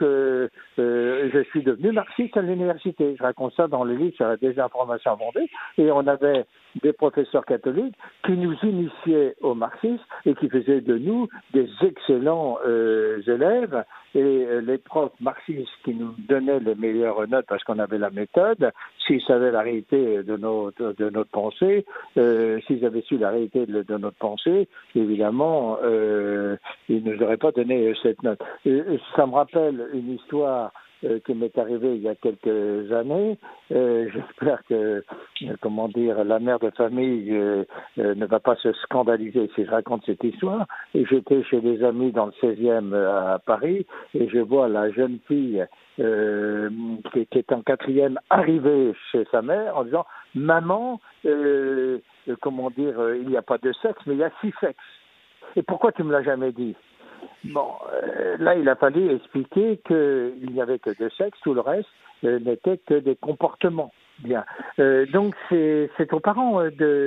je suis devenu marxiste à l'université. Je raconte ça dans le livre sur la désinformation vendée, et on avait des professeurs catholiques qui nous initiaient au marxisme et qui faisaient de nous des excellents élèves, et les profs marxistes qui nous donnaient les meilleures notes parce qu'on avait la méthode, s'ils savaient la réalité de notre pensée, s'ils avaient su la réalité de notre pensée, évidemment, ils ne nous auraient pas donné cette note. Ça me rappelle une histoire qui m'est arrivé il y a quelques années. J'espère que, la mère de famille ne va pas se scandaliser si je raconte cette histoire. Et j'étais chez des amis dans le 16e à Paris, et je vois la jeune fille qui est en 4e arriver chez sa mère en disant « Maman, il n'y a pas de sexe, mais il y a 6 sexes. Et pourquoi tu me l'as jamais dit ?» Bon, là, il a fallu expliquer qu'il n'y avait que 2 sexes, tout le reste n'était que des comportements. Bien. Donc, c'est aux parents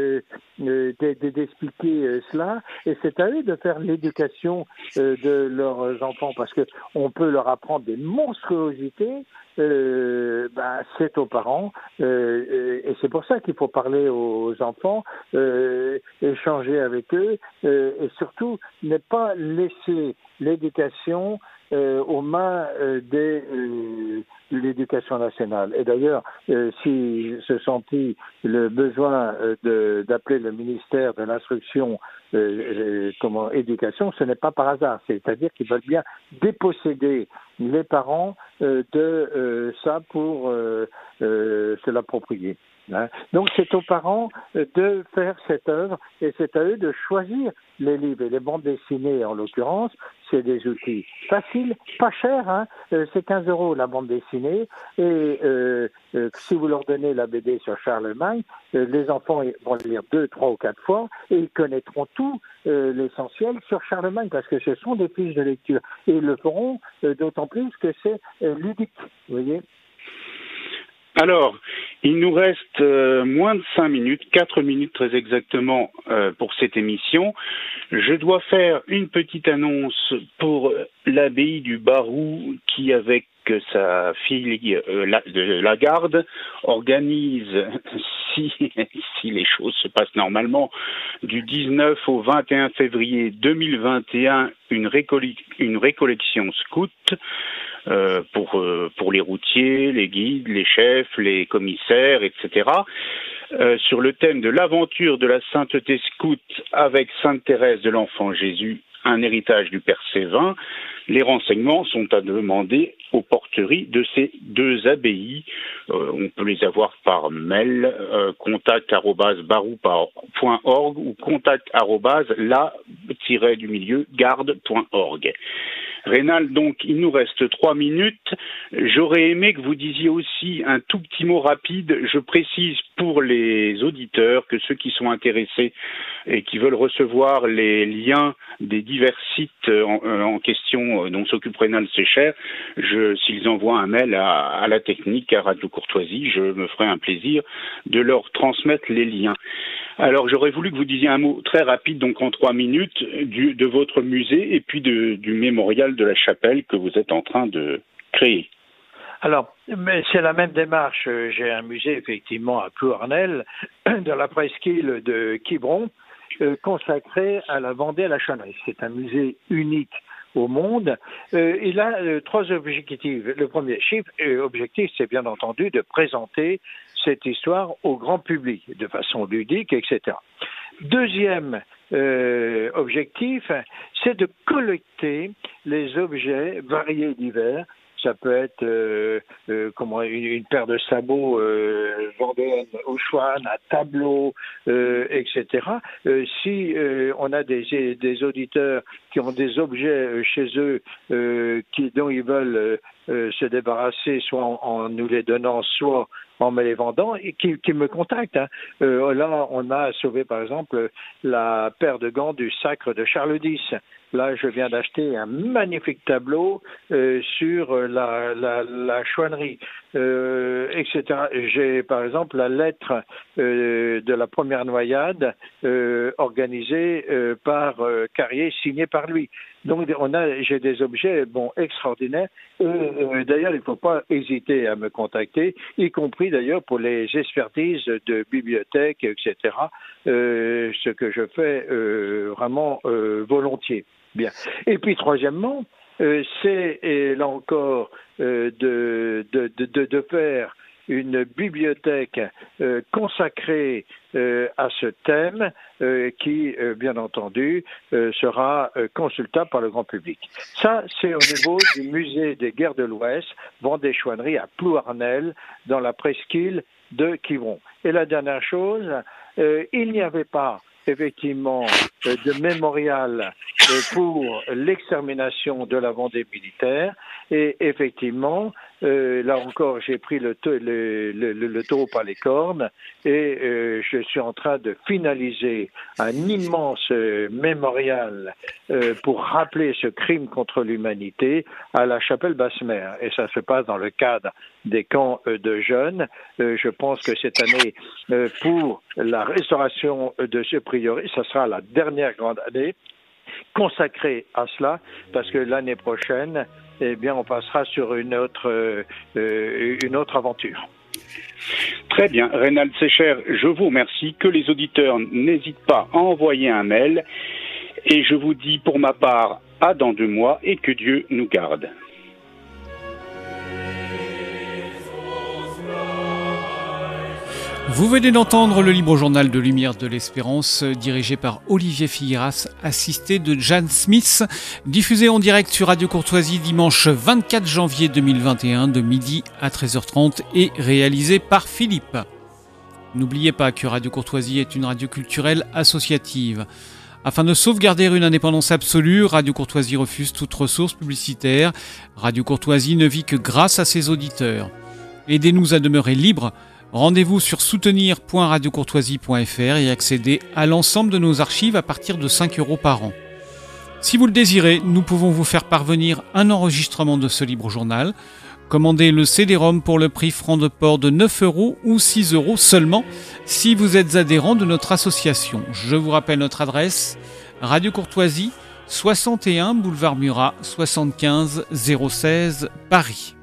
d'expliquer cela, et c'est à eux de faire l'éducation de leurs enfants, parce que on peut leur apprendre des monstruosités. C'est aux parents, et c'est pour ça qu'il faut parler aux enfants, échanger avec eux, et surtout ne pas laisser l'éducation aux mains de l'éducation nationale. Et d'ailleurs, si se sentit le besoin d'appeler le ministère de l'instruction éducation, ce n'est pas par hasard. C'est-à-dire qu'ils veulent bien déposséder les parents de ça pour se l'approprier. Hein. Donc c'est aux parents de faire cette œuvre, et c'est à eux de choisir les livres. Et les bandes dessinées, en l'occurrence, c'est des outils faciles, pas chers, hein. C'est 15 € la bande dessinée, et si vous leur donnez la BD sur Charlemagne, les enfants vont le lire 2, 3 ou 4 fois, et ils connaîtront tout l'essentiel sur Charlemagne, parce que ce sont des fiches de lecture, et ils le feront d'autant plus que c'est ludique, vous voyez. Alors, il nous reste moins de 5 minutes, 4 minutes très exactement pour cette émission. Je dois faire une petite annonce pour l'abbaye du Barou qui, avec sa fille Lagarde, organise, si les choses se passent normalement, du 19 au 21 février 2021, une récollection scout pour les routiers, les guides, les chefs, les commissaires, etc. Sur le thème de l'aventure de la sainteté scout avec Sainte Thérèse de l'Enfant Jésus, un héritage du Père Sévin. Les renseignements sont à demander aux porteries de ces 2 abbayes. On peut les avoir par mail, contact@barou.org ou contact@la-garde.org. Rénal, donc, il nous reste 3 minutes. J'aurais aimé que vous disiez aussi un tout petit mot rapide. Je précise pour les auditeurs que ceux qui sont intéressés et qui veulent recevoir les liens des divers sites en question dont s'occupe Rénal Sécher, s'ils envoient un mail à la technique, à Radio Courtoisie, je me ferai un plaisir de leur transmettre les liens. Alors, j'aurais voulu que vous disiez un mot très rapide, donc en 3 minutes, de votre musée et puis du mémorial de la chapelle que vous êtes en train de créer. Alors, mais c'est la même démarche. J'ai un musée, effectivement, à Plouarnel, dans la presqu'île de Quiberon, consacré à la Vendée à la Chouannerie. C'est un musée unique au monde. Il a 3 objectifs. Le premier objectif, c'est bien entendu de présenter cette histoire au grand public, de façon ludique, etc. Deuxième objectif, c'est de collecter les objets variés et divers. Ça peut être une paire de sabots vendéenne au Chouane, un tableau, etc. Si on a des auditeurs qui ont des objets chez eux dont ils veulent se débarrasser, soit en nous les donnant, soit en me les vendant, et qui me contactent. Là, on a sauvé, par exemple, la paire de gants du sacre de Charles X. Là, je viens d'acheter un magnifique tableau sur la chouannerie, etc. J'ai, par exemple, la lettre de la première noyade organisée par Carrier, signée par lui. Donc, j'ai des objets, extraordinaires. D'ailleurs, il ne faut pas hésiter à me contacter, y compris d'ailleurs pour les expertises de bibliothèque, etc. Ce que je fais vraiment volontiers. Bien. Et puis, troisièmement, c'est là encore de faire une bibliothèque consacrée à ce thème qui, bien entendu, sera consultable par le grand public. Ça, c'est au niveau du musée des guerres de l'Ouest, Vendée Chouannerie à Plouarnel, dans la presqu'île de Quiberon. Et la dernière chose, il n'y avait pas effectivement de mémorial pour l'extermination de la Vendée militaire, et effectivement là encore j'ai pris le taureau par les cornes, et je suis en train de finaliser un immense mémorial pour rappeler ce crime contre l'humanité à la chapelle Basse-Mer, et ça se passe dans le cadre des camps de jeunes. Je pense que cette année, pour la restauration de ce prieuré, ça sera la dernière grande année consacrée à cela, parce que l'année prochaine, on passera sur une autre aventure. Très bien, Reynald Secher, je vous remercie. Que les auditeurs n'hésitent pas à envoyer un mail, et je vous dis pour ma part à dans 2 mois, et que Dieu nous garde. Vous venez d'entendre le libre journal de Lumière de l'Espérance, dirigé par Olivier Figueras, assisté de Jan Smith, diffusé en direct sur Radio Courtoisie dimanche 24 janvier 2021 de midi à 13h30 et réalisé par Philippe. N'oubliez pas que Radio Courtoisie est une radio culturelle associative. Afin de sauvegarder une indépendance absolue, Radio Courtoisie refuse toute ressource publicitaire. Radio Courtoisie ne vit que grâce à ses auditeurs. Aidez-nous à demeurer libres. Rendez-vous sur soutenir.radiocourtoisie.fr et accédez à l'ensemble de nos archives à partir de 5 € par an. Si vous le désirez, nous pouvons vous faire parvenir un enregistrement de ce libre journal. Commandez le CD-ROM pour le prix franc de port de 9 € ou 6 € seulement si vous êtes adhérent de notre association. Je vous rappelle notre adresse, Radio Courtoisie, 61 boulevard Murat, 75 016 Paris.